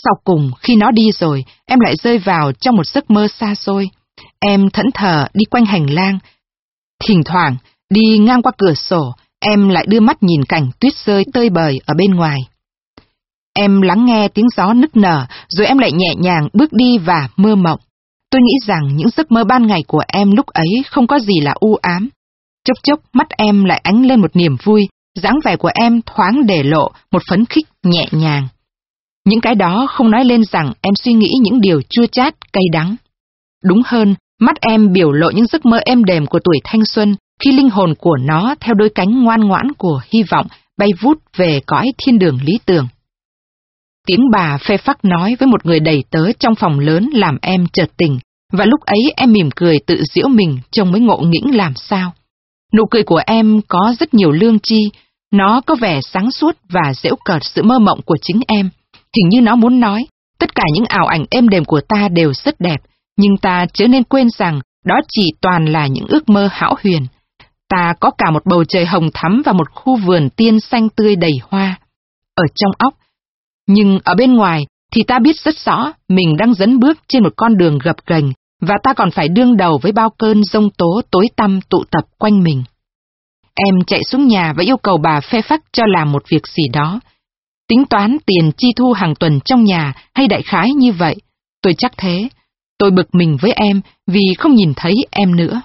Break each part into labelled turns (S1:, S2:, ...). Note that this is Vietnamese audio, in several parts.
S1: Sau cùng, khi nó đi rồi, em lại rơi vào trong một giấc mơ xa xôi. Em thẫn thờ đi quanh hành lang. Thỉnh thoảng, đi ngang qua cửa sổ, em lại đưa mắt nhìn cảnh tuyết rơi tơi bời ở bên ngoài. Em lắng nghe tiếng gió nức nở, rồi em lại nhẹ nhàng bước đi và mơ mộng. Tôi nghĩ rằng những giấc mơ ban ngày của em lúc ấy không có gì là u ám. Chốc chốc mắt em lại ánh lên một niềm vui, dáng vẻ của em thoáng để lộ một phấn khích nhẹ nhàng. Những cái đó không nói lên rằng em suy nghĩ những điều chua chát, cay đắng. Đúng hơn, mắt em biểu lộ những giấc mơ êm đềm của tuổi thanh xuân, khi linh hồn của nó theo đôi cánh ngoan ngoãn của hy vọng bay vút về cõi thiên đường lý tưởng. Tiếng bà phê phắc nói với một người đầy tớ trong phòng lớn làm em chợt tỉnh, và lúc ấy em mỉm cười tự giễu mình trông mới ngộ nghĩnh làm sao. Nụ cười của em có rất nhiều lương tri, nó có vẻ sáng suốt và giễu cợt sự mơ mộng của chính em. Hình như nó muốn nói, tất cả những ảo ảnh êm đềm của ta đều rất đẹp, nhưng ta chớ nên quên rằng đó chỉ toàn là những ước mơ hão huyền. Ta có cả một bầu trời hồng thắm và một khu vườn tiên xanh tươi đầy hoa. Ở trong óc, nhưng ở bên ngoài thì ta biết rất rõ mình đang dấn bước trên một con đường gập ghềnh và ta còn phải đương đầu với bao cơn giông tố tối tăm tụ tập quanh mình. Em chạy xuống nhà và yêu cầu bà phê phắc cho làm một việc gì đó. Tính toán tiền chi thu hàng tuần trong nhà hay đại khái như vậy. Tôi chắc thế. Tôi bực mình với em vì không nhìn thấy em nữa.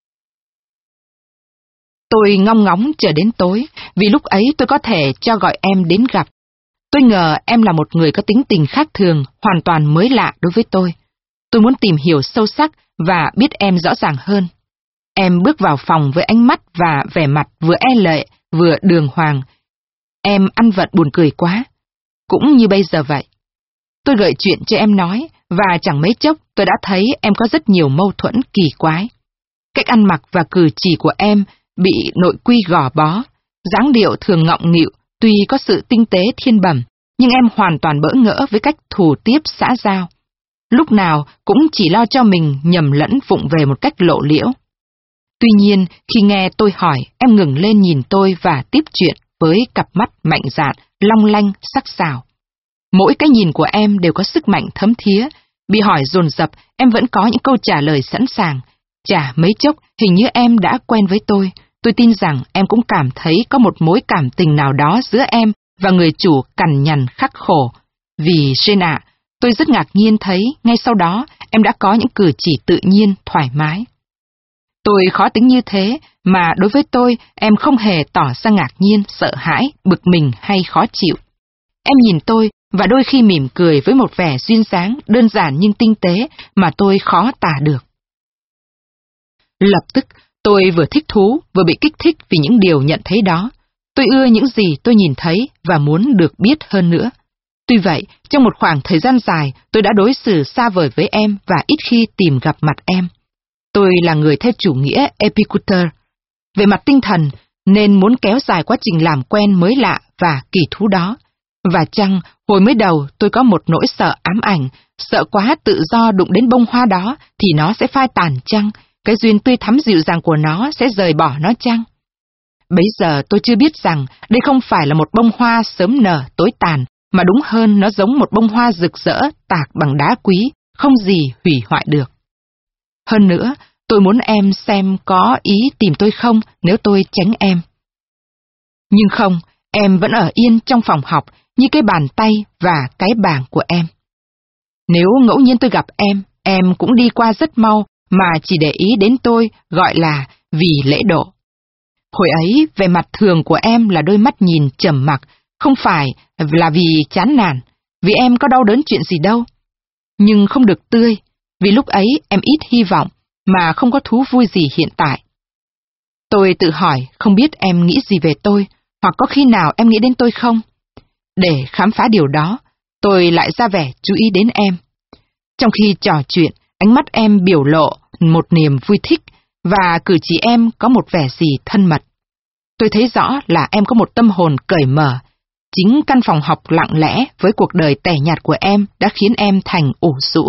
S1: Tôi ngong ngóng chờ đến tối, vì lúc ấy tôi có thể cho gọi em đến gặp. Tôi ngờ em là một người có tính tình khác thường, hoàn toàn mới lạ đối với tôi. Tôi muốn tìm hiểu sâu sắc và biết em rõ ràng hơn. Em bước vào phòng với ánh mắt và vẻ mặt vừa e lệ, vừa đường hoàng. Em ăn vận buồn cười quá. Cũng như bây giờ vậy. Tôi gợi chuyện cho em nói, và chẳng mấy chốc tôi đã thấy em có rất nhiều mâu thuẫn kỳ quái. Cách ăn mặc và cử chỉ của em bị nội quy gò bó, dáng điệu thường ngọng nghịu, tuy có sự tinh tế thiên bẩm, nhưng em hoàn toàn bỡ ngỡ với cách thủ tiếp xã giao. Lúc nào cũng chỉ lo cho mình nhầm lẫn vụng về một cách lộ liễu. Tuy nhiên, khi nghe tôi hỏi, em ngừng lên nhìn tôi và tiếp chuyện với cặp mắt mạnh dạn, long lanh, sắc sảo. Mỗi cái nhìn của em đều có sức mạnh thấm thía, bị hỏi dồn dập, em vẫn có những câu trả lời sẵn sàng. Chả mấy chốc, hình như em đã quen với tôi tin rằng em cũng cảm thấy có một mối cảm tình nào đó giữa em và người chủ cằn nhằn khắc khổ. Vì Jane ạ, tôi rất ngạc nhiên thấy, ngay sau đó, em đã có những cử chỉ tự nhiên, thoải mái. Tôi khó tính như thế, mà đối với tôi, em không hề tỏ ra ngạc nhiên, sợ hãi, bực mình hay khó chịu. Em nhìn tôi, và đôi khi mỉm cười với một vẻ duyên dáng, đơn giản nhưng tinh tế, mà tôi khó tả được. Lập tức, tôi vừa thích thú, vừa bị kích thích vì những điều nhận thấy đó. Tôi ưa những gì tôi nhìn thấy và muốn được biết hơn nữa. Tuy vậy, trong một khoảng thời gian dài, tôi đã đối xử xa vời với em và ít khi tìm gặp mặt em. Tôi là người theo chủ nghĩa Epicure. Về mặt tinh thần, nên muốn kéo dài quá trình làm quen mới lạ và kỳ thú đó. Và chăng, hồi mới đầu tôi có một nỗi sợ ám ảnh, sợ quá tự do đụng đến bông hoa đó thì nó sẽ phai tàn chăng, cái duyên tươi thắm dịu dàng của nó sẽ rời bỏ nó chăng? Bấy giờ tôi chưa biết rằng đây không phải là một bông hoa sớm nở tối tàn, mà đúng hơn nó giống một bông hoa rực rỡ tạc bằng đá quý, không gì hủy hoại được. Hơn nữa, tôi muốn em xem có ý tìm tôi không nếu tôi tránh em. Nhưng không, em vẫn ở yên trong phòng học như cái bàn tay và cái bảng của em. Nếu ngẫu nhiên tôi gặp em cũng đi qua rất mau mà chỉ để ý đến tôi gọi là vì lễ độ. Hồi ấy, về mặt thường của em là đôi mắt nhìn trầm mặc, không phải là vì chán nản, vì em có đau đớn chuyện gì đâu. Nhưng không được tươi, vì lúc ấy em ít hy vọng, mà không có thú vui gì hiện tại. Tôi tự hỏi không biết em nghĩ gì về tôi, hoặc có khi nào em nghĩ đến tôi không? Để khám phá điều đó, tôi lại ra vẻ chú ý đến em. Trong khi trò chuyện, ánh mắt em biểu lộ một niềm vui thích, và cử chỉ em có một vẻ gì thân mật. Tôi thấy rõ là em có một tâm hồn cởi mở. Chính căn phòng học lặng lẽ với cuộc đời tẻ nhạt của em đã khiến em thành ủ rũ.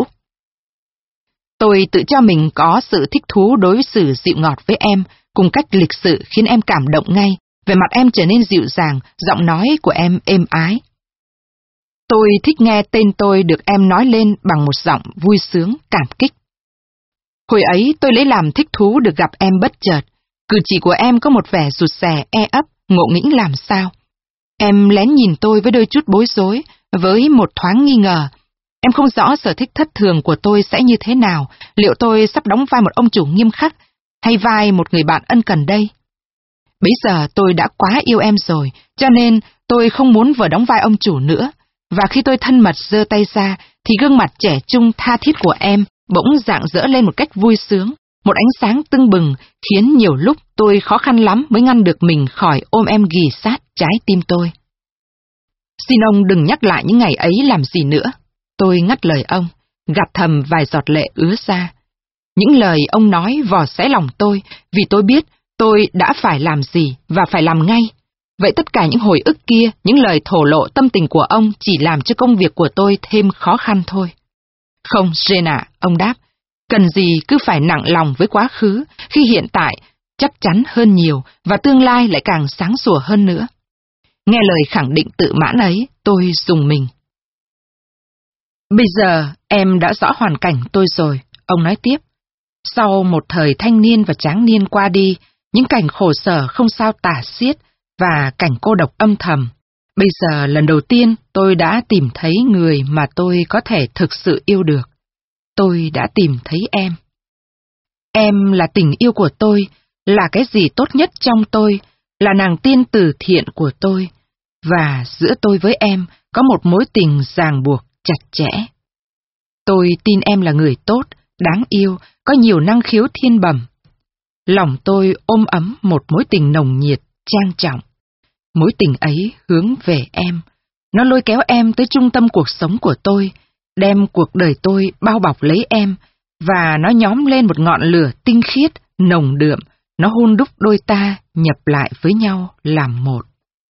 S1: Tôi tự cho mình có sự thích thú đối xử dịu ngọt với em, cùng cách lịch sự khiến em cảm động ngay, về mặt em trở nên dịu dàng, giọng nói của em êm ái. Tôi thích nghe tên tôi được em nói lên bằng một giọng vui sướng, cảm kích. Hồi ấy tôi lấy làm thích thú được gặp em bất chợt. Cử chỉ của em có một vẻ rụt rè, e ấp, ngộ nghĩnh làm sao. Em lén nhìn tôi với đôi chút bối rối, với một thoáng nghi ngờ. Em không rõ sở thích thất thường của tôi sẽ như thế nào, liệu tôi sắp đóng vai một ông chủ nghiêm khắc, hay vai một người bạn ân cần đây? Bấy giờ tôi đã quá yêu em rồi, cho nên tôi không muốn vừa đóng vai ông chủ nữa. Và khi tôi thân mật giơ tay ra, thì gương mặt trẻ trung tha thiết của em bỗng rạng rỡ lên một cách vui sướng, một ánh sáng tưng bừng, khiến nhiều lúc tôi khó khăn lắm mới ngăn được mình khỏi ôm em ghì sát trái tim tôi. Xin ông đừng nhắc lại những ngày ấy làm gì nữa. Tôi ngắt lời ông, gạt thầm vài giọt lệ ứa ra. Những lời ông nói vò xé lòng tôi, vì tôi biết tôi đã phải làm gì và phải làm ngay. Vậy tất cả những hồi ức kia, những lời thổ lộ tâm tình của ông chỉ làm cho công việc của tôi thêm khó khăn thôi. Không, Jane ạ, ông đáp, cần gì cứ phải nặng lòng với quá khứ, khi hiện tại chắc chắn hơn nhiều và tương lai lại càng sáng sủa hơn nữa. Nghe lời khẳng định tự mãn ấy, tôi rùng mình. Bây giờ em đã rõ hoàn cảnh tôi rồi, ông nói tiếp. Sau một thời thanh niên và tráng niên qua đi, những cảnh khổ sở không sao tả xiết và cảnh cô độc âm thầm. Bây giờ lần đầu tiên tôi đã tìm thấy người mà tôi có thể thực sự yêu được. Tôi đã tìm thấy em. Em là tình yêu của tôi, là cái gì tốt nhất trong tôi, là nàng tiên tử thiện của tôi. Và giữa tôi với em có một mối tình ràng buộc chặt chẽ. Tôi tin em là người tốt, đáng yêu, có nhiều năng khiếu thiên bẩm. Lòng tôi ôm ấm một mối tình nồng nhiệt, trang trọng. Mối tình ấy hướng về em. Nó lôi kéo em tới trung tâm cuộc sống của tôi, đem cuộc đời tôi bao bọc lấy em, và nó nhóm lên một ngọn lửa tinh khiết, nồng đượm, nó hun đúc đôi ta nhập lại với nhau làm một.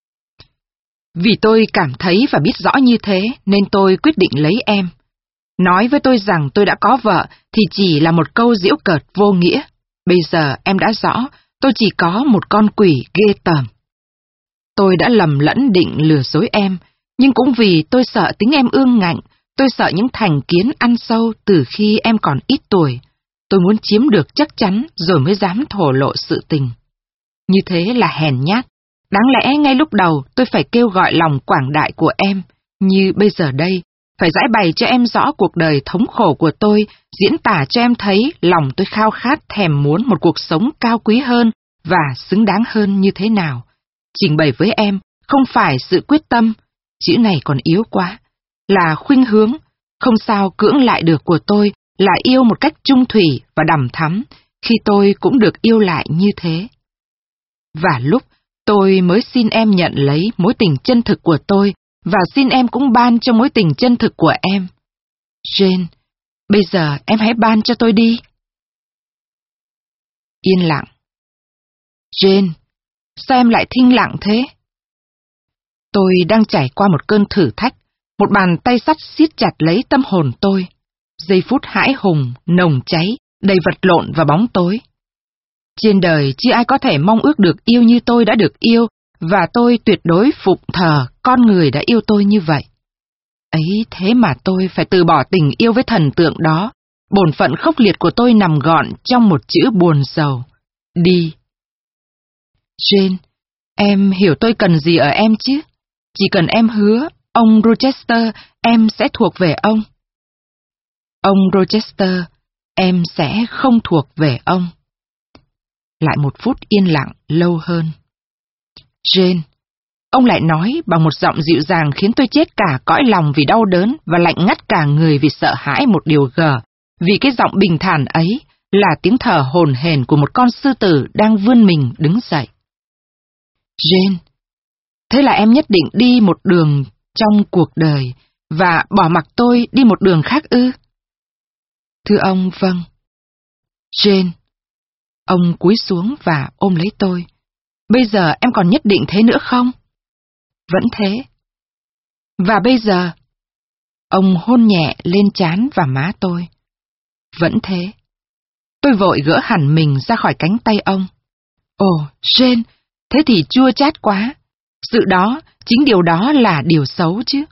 S1: Vì tôi cảm thấy và biết rõ như thế nên tôi quyết định lấy em. Nói với tôi rằng tôi đã có vợ thì chỉ là một câu giễu cợt vô nghĩa. Bây giờ em đã rõ, tôi chỉ có một con quỷ ghê tởm. Tôi đã lầm lẫn định lừa dối em, nhưng cũng vì tôi sợ tính em ương ngạnh, tôi sợ những thành kiến ăn sâu từ khi em còn ít tuổi. Tôi muốn chiếm được chắc chắn rồi mới dám thổ lộ sự tình. Như thế là hèn nhát. Đáng lẽ ngay lúc đầu tôi phải kêu gọi lòng quảng đại của em, như bây giờ đây, phải giải bày cho em rõ cuộc đời thống khổ của tôi, diễn tả cho em thấy lòng tôi khao khát thèm muốn một cuộc sống cao quý hơn và xứng đáng hơn như thế nào. Trình bày với em không phải sự quyết tâm, chữ này còn yếu quá, là khuynh hướng, không sao cưỡng lại được của tôi là yêu một cách trung thủy và đằm thắm, khi tôi cũng được yêu lại như thế. Và lúc tôi mới xin em nhận lấy mối tình chân thực của tôi, và xin em cũng ban cho mối tình chân thực của em. Jane, bây giờ em hãy ban cho tôi đi. Yên lặng. Jane, sao em lại thinh lặng thế? Tôi đang trải qua một cơn thử thách, một bàn tay sắt siết chặt lấy tâm hồn tôi. Giây phút hãi hùng, nồng cháy, đầy vật lộn và bóng tối. Trên đời chưa ai có thể mong ước được yêu như tôi đã được yêu, và tôi tuyệt đối phụng thờ con người đã yêu tôi như vậy. Ấy thế mà tôi phải từ bỏ tình yêu với thần tượng đó. Bổn phận khốc liệt của tôi nằm gọn trong một chữ buồn rầu. Đi. Jane, em hiểu tôi cần gì ở em chứ? Chỉ cần em hứa, ông Rochester, em sẽ thuộc về ông. Ông Rochester, em sẽ không thuộc về ông. Lại một phút yên lặng lâu hơn. Jane, ông lại nói bằng một giọng dịu dàng khiến tôi chết cả cõi lòng vì đau đớn và lạnh ngắt cả người vì sợ hãi một điều gở. Vì cái giọng bình thản ấy là tiếng thở hổn hển của một con sư tử đang vươn mình đứng dậy. Jane, thế là em nhất định đi một đường trong cuộc đời và bỏ mặc tôi đi một đường khác ư? Thưa ông, vâng. Jane, ông cúi xuống và ôm lấy tôi. Bây giờ em còn nhất định thế nữa không? Vẫn thế. Và bây giờ? Ông hôn nhẹ lên trán và má tôi. Vẫn thế. Tôi vội gỡ hẳn mình ra khỏi cánh tay ông. Ồ, Jane, thế thì chua chát quá. Sự đó, chính điều đó là điều xấu chứ.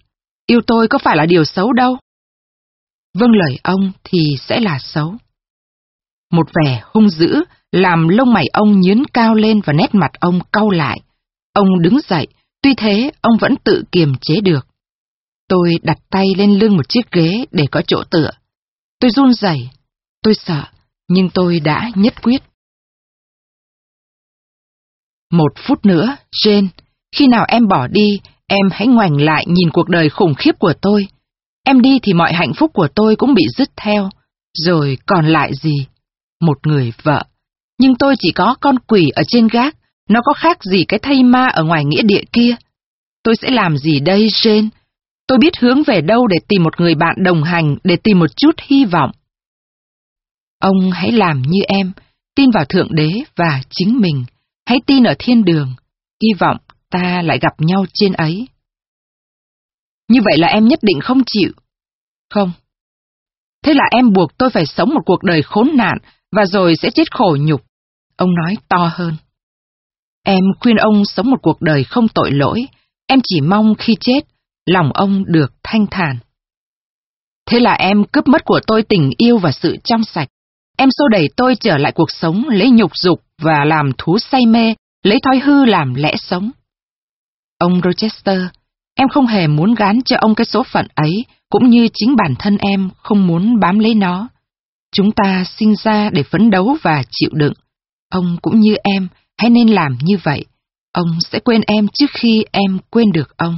S1: Yêu tôi có phải là điều xấu đâu. Vâng lời ông thì sẽ là xấu. Một vẻ hung dữ làm lông mày ông nhướng cao lên và nét mặt ông cau lại. Ông đứng dậy, tuy thế ông vẫn tự kiềm chế được. Tôi đặt tay lên lưng một chiếc ghế để có chỗ tựa. Tôi run rẩy, tôi sợ, nhưng tôi đã nhất quyết. 1 phút nữa, Jane, khi nào em bỏ đi, em hãy ngoảnh lại nhìn cuộc đời khủng khiếp của tôi. Em đi thì mọi hạnh phúc của tôi cũng bị dứt theo, rồi còn lại gì? Một người vợ. Nhưng tôi chỉ có con quỷ ở trên gác, nó có khác gì cái thây ma ở ngoài nghĩa địa kia? Tôi sẽ làm gì đây, Jane? Tôi biết hướng về đâu để tìm một người bạn đồng hành, để tìm một chút hy vọng. Ông hãy làm như em, tin vào Thượng Đế và chính mình. Hãy tin ở thiên đường, hy vọng ta lại gặp nhau trên ấy. Như vậy là em nhất định không chịu. Không. Thế là em buộc tôi phải sống một cuộc đời khốn nạn và rồi sẽ chết khổ nhục. Ông nói to hơn. Em khuyên ông sống một cuộc đời không tội lỗi. Em chỉ mong khi chết, lòng ông được thanh thản. Thế là em cướp mất của tôi tình yêu và sự trong sạch. Em xô đẩy tôi trở lại cuộc sống, lấy nhục dục và làm thú say mê, lấy thói hư làm lẽ sống. Ông Rochester, em không hề muốn gán cho ông cái số phận ấy, cũng như chính bản thân em không muốn bám lấy nó. Chúng ta sinh ra để phấn đấu và chịu đựng. Ông cũng như em, hãy nên làm như vậy. Ông sẽ quên em trước khi em quên được ông.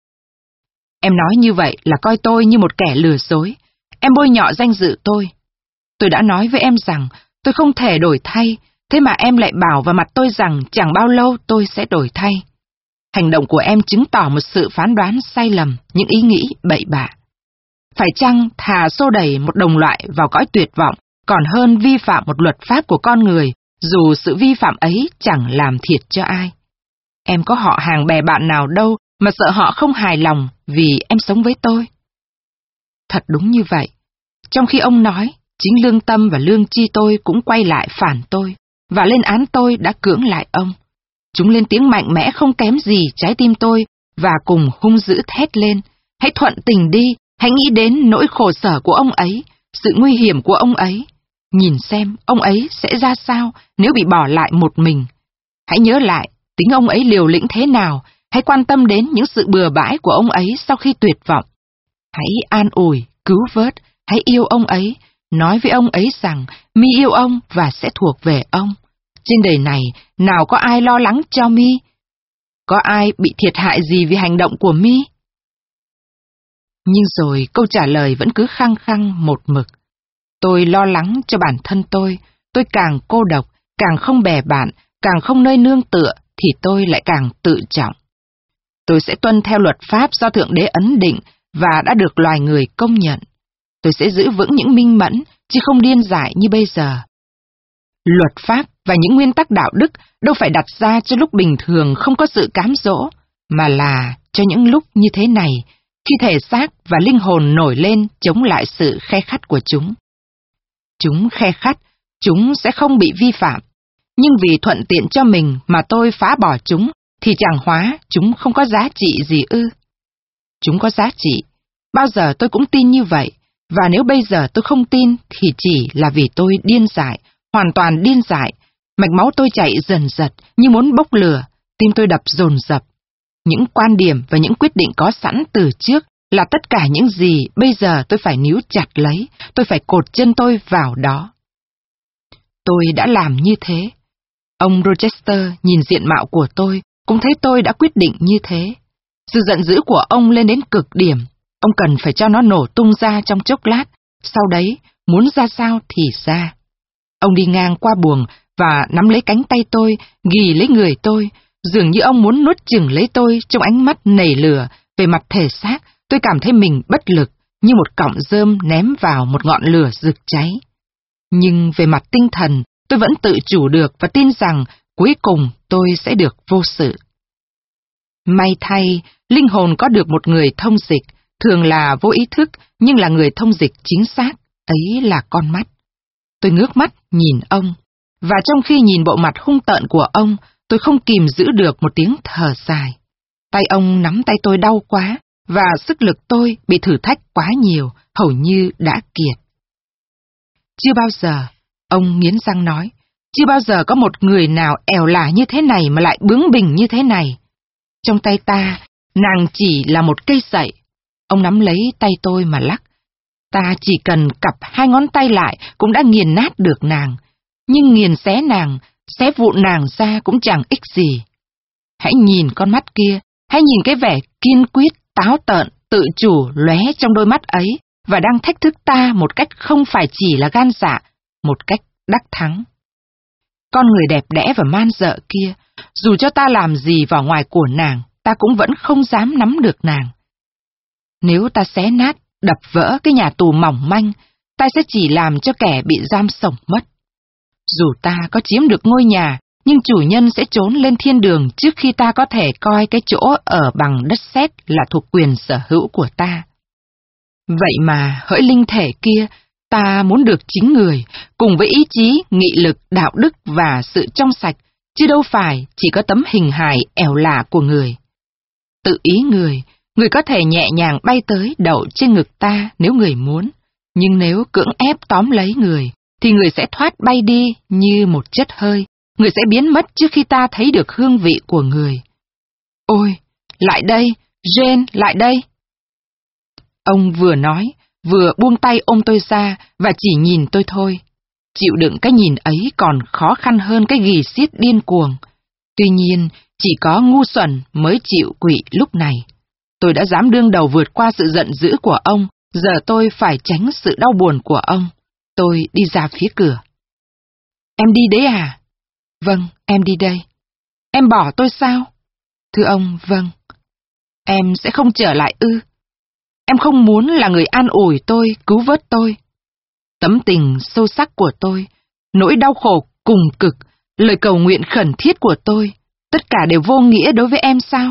S1: Em nói như vậy là coi tôi như một kẻ lừa dối. Em bôi nhọ danh dự tôi. Tôi đã nói với em rằng tôi không thể đổi thay, thế mà em lại bảo vào mặt tôi rằng chẳng bao lâu tôi sẽ đổi thay. Hành động của em chứng tỏ một sự phán đoán sai lầm, những ý nghĩ bậy bạ. Phải chăng thà xô đẩy một đồng loại vào cõi tuyệt vọng, còn hơn vi phạm một luật pháp của con người, dù sự vi phạm ấy chẳng làm thiệt cho ai. Em có họ hàng bè bạn nào đâu mà sợ họ không hài lòng vì em sống với tôi. Thật đúng như vậy. Trong khi ông nói, chính lương tâm và lương tri tôi cũng quay lại phản tôi, và lên án tôi đã cưỡng lại ông. Chúng lên tiếng mạnh mẽ không kém gì trái tim tôi, và cùng hung dữ thét lên. Hãy thuận tình đi, hãy nghĩ đến nỗi khổ sở của ông ấy, sự nguy hiểm của ông ấy. Nhìn xem ông ấy sẽ ra sao nếu bị bỏ lại một mình. Hãy nhớ lại tính ông ấy liều lĩnh thế nào, hãy quan tâm đến những sự bừa bãi của ông ấy sau khi tuyệt vọng. Hãy an ủi, cứu vớt, hãy yêu ông ấy, nói với ông ấy rằng Mi yêu ông và sẽ thuộc về ông. Trên đời này, nào có ai lo lắng cho Mi? Có ai bị thiệt hại gì vì hành động của Mi? Nhưng rồi câu trả lời vẫn cứ khăng khăng một mực. Tôi lo lắng cho bản thân tôi càng cô độc, càng không bè bạn, càng không nơi nương tựa, thì tôi lại càng tự trọng. Tôi sẽ tuân theo luật pháp do Thượng Đế ấn định và đã được loài người công nhận. Tôi sẽ giữ vững những minh mẫn, chứ không điên dại như bây giờ. Luật pháp và những nguyên tắc đạo đức đâu phải đặt ra cho lúc bình thường không có sự cám dỗ, mà là cho những lúc như thế này, khi thể xác và linh hồn nổi lên chống lại sự khe khắt của chúng. Chúng khe khắt, chúng sẽ không bị vi phạm. Nhưng vì thuận tiện cho mình mà tôi phá bỏ chúng, thì chẳng hóa chúng không có giá trị gì ư? Chúng có giá trị. Bao giờ tôi cũng tin như vậy, và nếu bây giờ tôi không tin thì chỉ là vì tôi điên dại, hoàn toàn điên dại. Mạch máu tôi chạy dần dật như muốn bốc lửa, tim tôi đập dồn dập. Những quan điểm và những quyết định có sẵn từ trước là tất cả những gì bây giờ tôi phải níu chặt lấy, tôi phải cột chân tôi vào đó. Tôi đã làm như thế. Ông Rochester nhìn diện mạo của tôi, cũng thấy tôi đã quyết định như thế. Sự giận dữ của ông lên đến cực điểm. Ông cần phải cho nó nổ tung ra trong chốc lát, sau đấy, muốn ra sao thì ra. Ông đi ngang qua buồng và nắm lấy cánh tay tôi, ghì lấy người tôi, dường như ông muốn nuốt chửng lấy tôi trong ánh mắt nảy lửa. Về mặt thể xác, tôi cảm thấy mình bất lực, như một cọng rơm ném vào một ngọn lửa rực cháy. Nhưng về mặt tinh thần, tôi vẫn tự chủ được và tin rằng cuối cùng tôi sẽ được vô sự. May thay, linh hồn có được một người thông dịch, thường là vô ý thức, nhưng là người thông dịch chính xác, ấy là con mắt. Tôi ngước mắt nhìn ông, và trong khi nhìn bộ mặt hung tợn của ông, tôi không kìm giữ được một tiếng thở dài. Tay ông nắm tay tôi đau quá, và sức lực tôi bị thử thách quá nhiều, hầu như đã kiệt. Chưa bao giờ, ông nghiến răng nói, chưa bao giờ có một người nào ẻo lả như thế này mà lại bướng bỉnh như thế này. Trong tay ta, nàng chỉ là một cây sậy. Ông nắm lấy tay tôi mà lắc. Ta chỉ cần cặp hai ngón tay lại cũng đã nghiền nát được nàng. Nhưng nghiền xé nàng, xé vụn nàng ra cũng chẳng ích gì. Hãy nhìn con mắt kia, hãy nhìn cái vẻ kiên quyết, táo tợn, tự chủ lóe trong đôi mắt ấy và đang thách thức ta một cách không phải chỉ là gan dạ, một cách đắc thắng. Con người đẹp đẽ và man dợ kia, dù cho ta làm gì vào ngoài của nàng, ta cũng vẫn không dám nắm được nàng. Nếu ta xé nát, đập vỡ cái nhà tù mỏng manh, ta sẽ chỉ làm cho kẻ bị giam sống mất. Dù ta có chiếm được ngôi nhà, nhưng chủ nhân sẽ trốn lên thiên đường trước khi ta có thể coi cái chỗ ở bằng đất sét là thuộc quyền sở hữu của ta. Vậy mà hỡi linh thể kia, ta muốn được chính người, cùng với ý chí, nghị lực, đạo đức và sự trong sạch, chứ đâu phải chỉ có tấm hình hài ẻo lả của người. Tự ý người có thể nhẹ nhàng bay tới đậu trên ngực ta nếu người muốn, nhưng nếu cưỡng ép tóm lấy người, thì người sẽ thoát bay đi như một chất hơi, người sẽ biến mất trước khi ta thấy được hương vị của người. Ôi, lại đây, Jane, lại đây! Ông vừa nói, vừa buông tay ôm tôi ra và chỉ nhìn tôi thôi. Chịu đựng cái nhìn ấy còn khó khăn hơn cái ghì xiết điên cuồng. Tuy nhiên, chỉ có ngu xuẩn mới chịu quỵ lúc này. Tôi đã dám đương đầu vượt qua sự giận dữ của ông, giờ tôi phải tránh sự đau buồn của ông. Tôi đi ra phía cửa. Em đi đấy à? Vâng, em đi đây. Em bỏ tôi sao? Thưa ông, vâng. Em sẽ không trở lại ư? Em không muốn là người an ủi tôi, cứu vớt tôi. Tấm tình sâu sắc của tôi, nỗi đau khổ cùng cực, lời cầu nguyện khẩn thiết của tôi, tất cả đều vô nghĩa đối với em sao?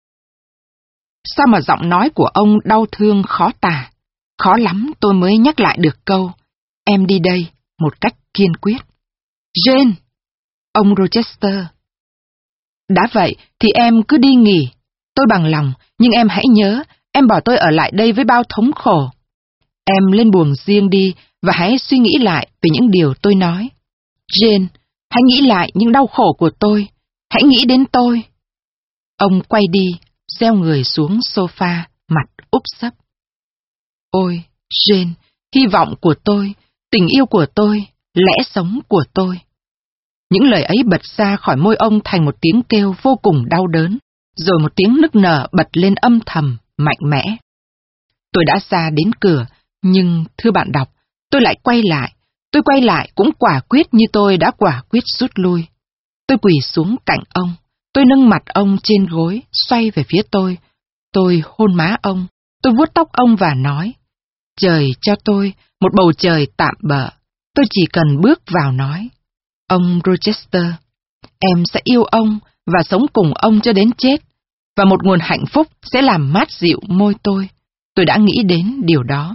S1: Sao mà giọng nói của ông đau thương khó tả? Khó lắm tôi mới nhắc lại được câu, em đi đây, một cách kiên quyết. Jane! Ông Rochester. Đã vậy thì em cứ đi nghỉ. Tôi bằng lòng, nhưng em hãy nhớ, em bỏ tôi ở lại đây với bao thống khổ. Em lên buồng riêng đi và hãy suy nghĩ lại về những điều tôi nói. Jane, hãy nghĩ lại những đau khổ của tôi. Hãy nghĩ đến tôi. Ông quay đi, gieo người xuống sofa, mặt úp sấp. Ôi, Jane, hy vọng của tôi, tình yêu của tôi, lẽ sống của tôi. Những lời ấy bật ra khỏi môi ông thành một tiếng kêu vô cùng đau đớn, rồi một tiếng nức nở bật lên âm thầm, mạnh mẽ. Tôi đã ra đến cửa, nhưng, thưa bạn đọc, tôi lại quay lại. Tôi quay lại cũng quả quyết như tôi đã quả quyết rút lui. Tôi quỳ xuống cạnh ông. Tôi nâng mặt ông trên gối, xoay về phía tôi. Tôi hôn má ông. Tôi vuốt tóc ông và nói, trời cho tôi một bầu trời tạm bợ. Tôi chỉ cần bước vào nói, ông Rochester, em sẽ yêu ông và sống cùng ông cho đến chết, và một nguồn hạnh phúc sẽ làm mát dịu môi tôi. Tôi đã nghĩ đến điều đó.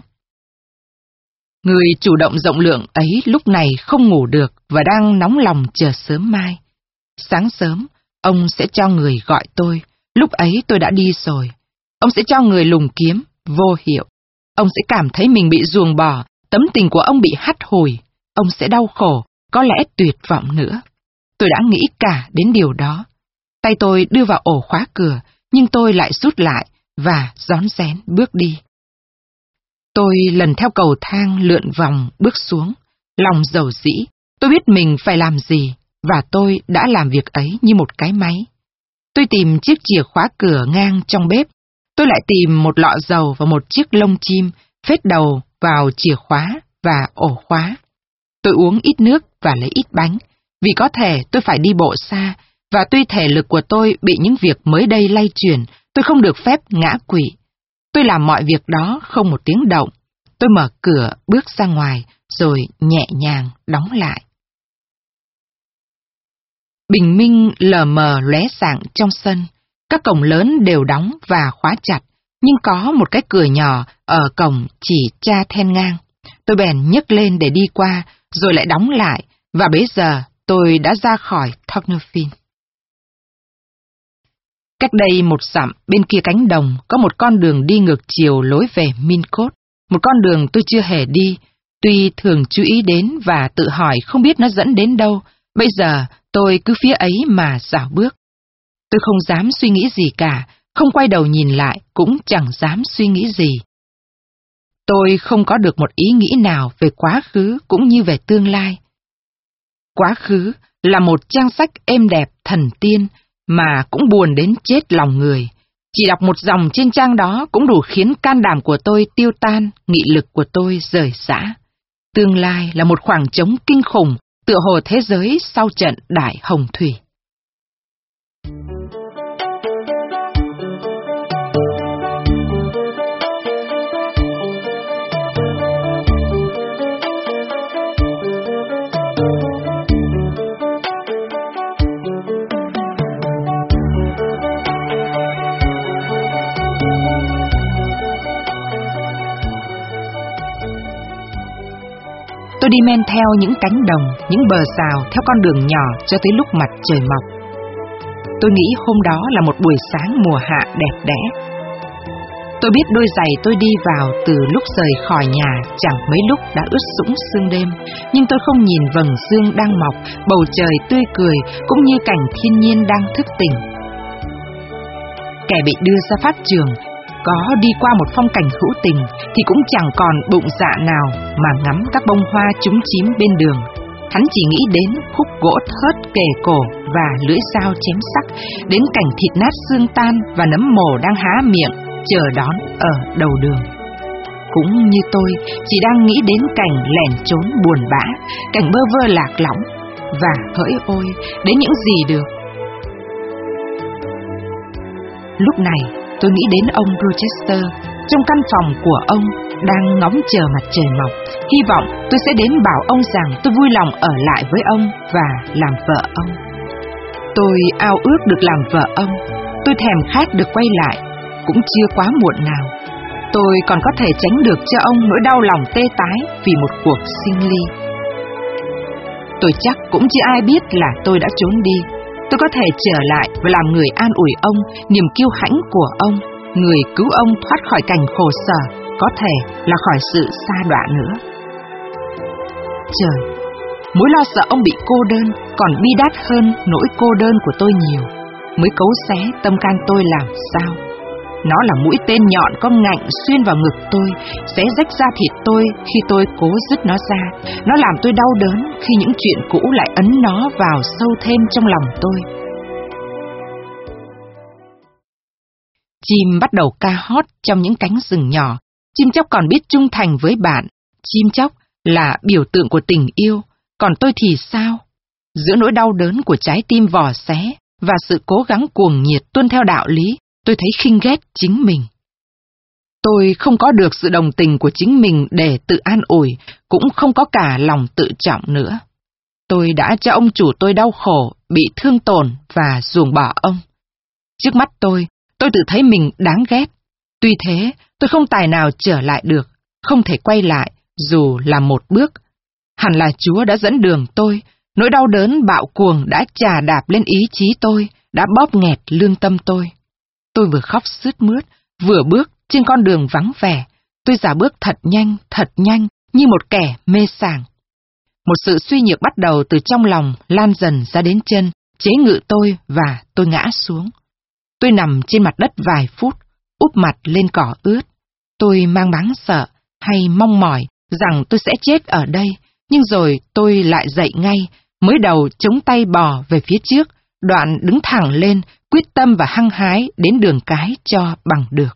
S1: Người chủ động rộng lượng ấy lúc này không ngủ được và đang nóng lòng chờ sớm mai. Sáng sớm, ông sẽ cho người gọi tôi, lúc ấy tôi đã đi rồi. Ông sẽ cho người lùng kiếm, vô hiệu. Ông sẽ cảm thấy mình bị ruồng bỏ, tấm tình của ông bị hắt hủi. Ông sẽ đau khổ, có lẽ tuyệt vọng nữa. Tôi đã nghĩ cả đến điều đó. Tay tôi đưa vào ổ khóa cửa, nhưng tôi lại rút lại và rón rén bước đi. Tôi lần theo cầu thang lượn vòng bước xuống, lòng dầu dĩ. Tôi biết mình phải làm gì, và tôi đã làm việc ấy như một cái máy. Tôi tìm chiếc chìa khóa cửa ngang trong bếp. Tôi lại tìm một lọ dầu và một chiếc lông chim, phết đầu vào chìa khóa và ổ khóa. Tôi uống ít nước và lấy ít bánh, vì có thể tôi phải đi bộ xa, và tuy thể lực của tôi bị những việc mới đây lay chuyển, tôi không được phép ngã quỵ. Tôi làm mọi việc đó không một tiếng động. Tôi mở cửa, bước ra ngoài, rồi nhẹ nhàng đóng lại. Bình minh lờ mờ lóe sáng trong sân. Các cổng lớn đều đóng và khóa chặt, nhưng có một cái cửa nhỏ ở cổng chỉ tra then ngang. Tôi bèn nhấc lên để đi qua, rồi lại đóng lại, và bấy giờ tôi đã ra khỏi Tocqueville. Cách đây 1 dặm, bên kia cánh đồng, có một con đường đi ngược chiều lối về Mincot. Một con đường tôi chưa hề đi, tuy thường chú ý đến và tự hỏi không biết nó dẫn đến đâu. Bây giờ, tôi cứ phía ấy mà dạo bước. Tôi không dám suy nghĩ gì cả, không quay đầu nhìn lại, cũng chẳng dám suy nghĩ gì. Tôi không có được một ý nghĩ nào về quá khứ cũng như về tương lai. Quá khứ là một trang sách êm đẹp thần tiên mà cũng buồn đến chết lòng người. Chỉ đọc một dòng trên trang đó cũng đủ khiến can đảm của tôi tiêu tan, nghị lực của tôi rời rã. Tương lai là một khoảng trống kinh khủng, tựa hồ thế giới sau trận Đại Hồng Thủy. Tôi đi men theo những cánh đồng, những bờ rào, theo con đường nhỏ cho tới lúc mặt trời mọc. Tôi nghĩ hôm đó là một buổi sáng mùa hạ đẹp đẽ. Tôi biết đôi giày tôi đi vào từ lúc rời khỏi nhà chẳng mấy lúc đã ướt sũng sương đêm, nhưng tôi không nhìn vầng dương đang mọc, bầu trời tươi cười cũng như cảnh thiên nhiên đang thức tỉnh. Kẻ bị đưa ra pháp trường có đi qua một phong cảnh hữu tình thì cũng chẳng còn bụng dạ nào mà ngắm các bông hoa chúm chím bên đường. Hắn chỉ nghĩ đến khúc gỗ thớt kề cổ và lưỡi dao chém sắc, đến cảnh thịt nát xương tan và nấm mồ đang há miệng chờ đón ở đầu đường. Cũng như tôi, chỉ đang nghĩ đến cảnh lẻn trốn buồn bã, cảnh bơ vơ lạc lõng, và hỡi ôi, đến những gì được. Lúc này, tôi nghĩ đến ông Rochester, trong căn phòng của ông, đang ngóng chờ mặt trời mọc. Hy vọng tôi sẽ đến bảo ông rằng tôi vui lòng ở lại với ông và làm vợ ông. Tôi ao ước được làm vợ ông, tôi thèm khát được quay lại, cũng chưa quá muộn nào. Tôi còn có thể tránh được cho ông nỗi đau lòng tê tái vì một cuộc sinh ly. Tôi chắc cũng chưa ai biết là tôi đã trốn đi. Tôi có thể trở lại và làm người an ủi ông, niềm kiêu hãnh của ông, người cứu ông thoát khỏi cảnh khổ sở, có thể là khỏi sự sa đọa nữa. Trời, mối lo sợ ông bị cô đơn còn bi đát hơn nỗi cô đơn của tôi nhiều, mới cấu xé tâm can tôi làm sao. Nó là mũi tên nhọn có ngạnh xuyên vào ngực tôi, xé rách da thịt tôi khi tôi cố dứt nó ra. Nó làm tôi đau đớn khi những chuyện cũ lại ấn nó vào sâu thêm trong lòng tôi. Chim bắt đầu ca hót trong những cánh rừng nhỏ. Chim chóc còn biết trung thành với bạn. Chim chóc là biểu tượng của tình yêu. Còn tôi thì sao? Giữa nỗi đau đớn của trái tim vò xé và sự cố gắng cuồng nhiệt tuân theo đạo lý, tôi thấy khinh ghét chính mình. Tôi không có được sự đồng tình của chính mình để tự an ủi, cũng không có cả lòng tự trọng nữa. Tôi đã cho ông chủ tôi đau khổ, bị thương tổn và ruồng bỏ ông. Trước mắt tôi tự thấy mình đáng ghét. Tuy thế, tôi không tài nào trở lại được, không thể quay lại, dù là một bước. Hẳn là Chúa đã dẫn đường tôi, nỗi đau đớn bạo cuồng đã chà đạp lên ý chí tôi, đã bóp nghẹt lương tâm tôi. Tôi vừa khóc sướt mướt, vừa bước trên con đường vắng vẻ. Tôi dạo bước thật nhanh, như một kẻ mê sảng. Một sự suy nhược bắt đầu từ trong lòng lan dần ra đến chân, chế ngự tôi và tôi ngã xuống. Tôi nằm trên mặt đất vài phút, úp mặt lên cỏ ướt. Tôi mang máng sợ hay mong mỏi rằng tôi sẽ chết ở đây, nhưng rồi tôi lại dậy ngay, mới đầu chống tay bò về phía trước, đoạn đứng thẳng lên, quyết tâm và hăng hái đến đường cái cho bằng được.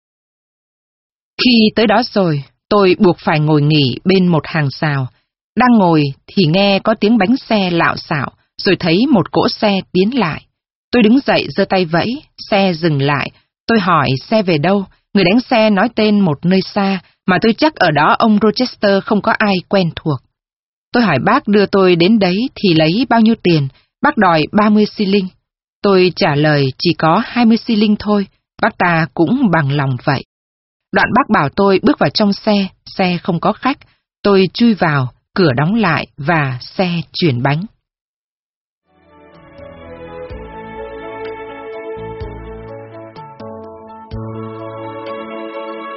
S1: Khi tới đó rồi, tôi buộc phải ngồi nghỉ bên một hàng rào. Đang ngồi thì nghe có tiếng bánh xe lạo xạo, rồi thấy một cỗ xe tiến lại. Tôi đứng dậy giơ tay vẫy, xe dừng lại. Tôi hỏi xe về đâu, người đánh xe nói tên một nơi xa, mà tôi chắc ở đó ông Rochester không có ai quen thuộc. Tôi hỏi bác đưa tôi đến đấy thì lấy bao nhiêu tiền, bác đòi 30 xi linh. Tôi trả lời chỉ có 20 xi linh thôi, bác ta cũng bằng lòng vậy. Đoạn bác bảo tôi bước vào trong xe không có khách. Tôi chui vào, cửa đóng lại và xe chuyển bánh.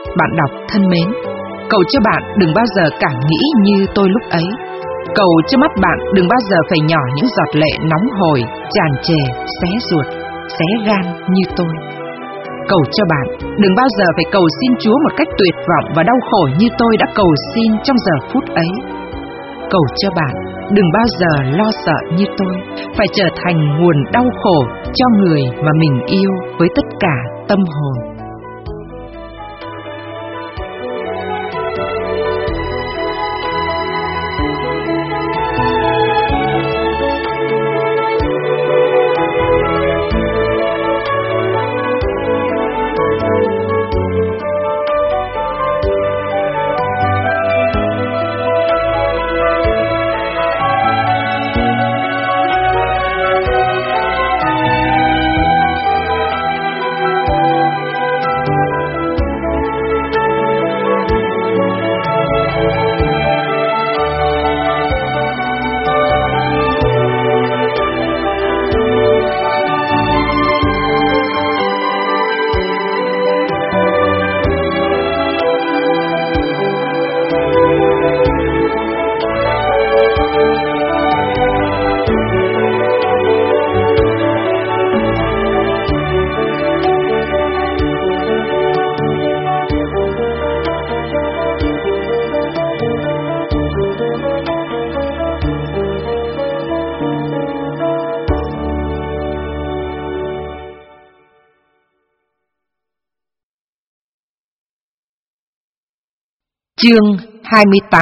S1: Bạn đọc thân mến, cầu cho bạn đừng bao giờ cảm nghĩ như tôi lúc ấy. Cầu cho mắt bạn đừng bao giờ phải nhỏ những giọt lệ nóng hổi, tràn trề, xé ruột, xé gan như tôi. Cầu cho bạn đừng bao giờ phải cầu xin Chúa một cách tuyệt vọng và đau khổ như tôi đã cầu xin trong giờ phút ấy. Cầu cho bạn đừng bao giờ lo sợ như tôi, phải trở thành nguồn đau khổ cho người mà mình yêu với tất cả tâm hồn. Chương 28.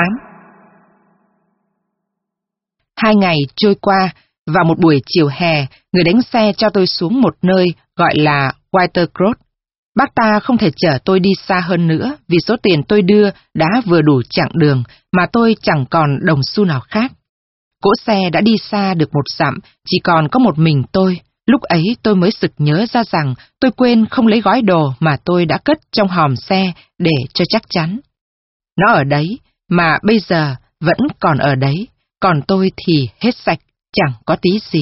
S1: 2 ngày trôi qua, vào một buổi chiều hè, người đánh xe cho tôi xuống một nơi gọi là Whitecross. Bác ta không thể chở tôi đi xa hơn nữa vì số tiền tôi đưa đã vừa đủ chặng đường mà tôi chẳng còn đồng xu nào khác. Cỗ xe đã đi xa được 1 dặm, chỉ còn có một mình tôi. Lúc ấy tôi mới sực nhớ ra rằng tôi quên không lấy gói đồ mà tôi đã cất trong hòm xe để cho chắc chắn. Nó ở đấy, mà bây giờ vẫn còn ở đấy, còn tôi thì hết sạch, chẳng có tí gì.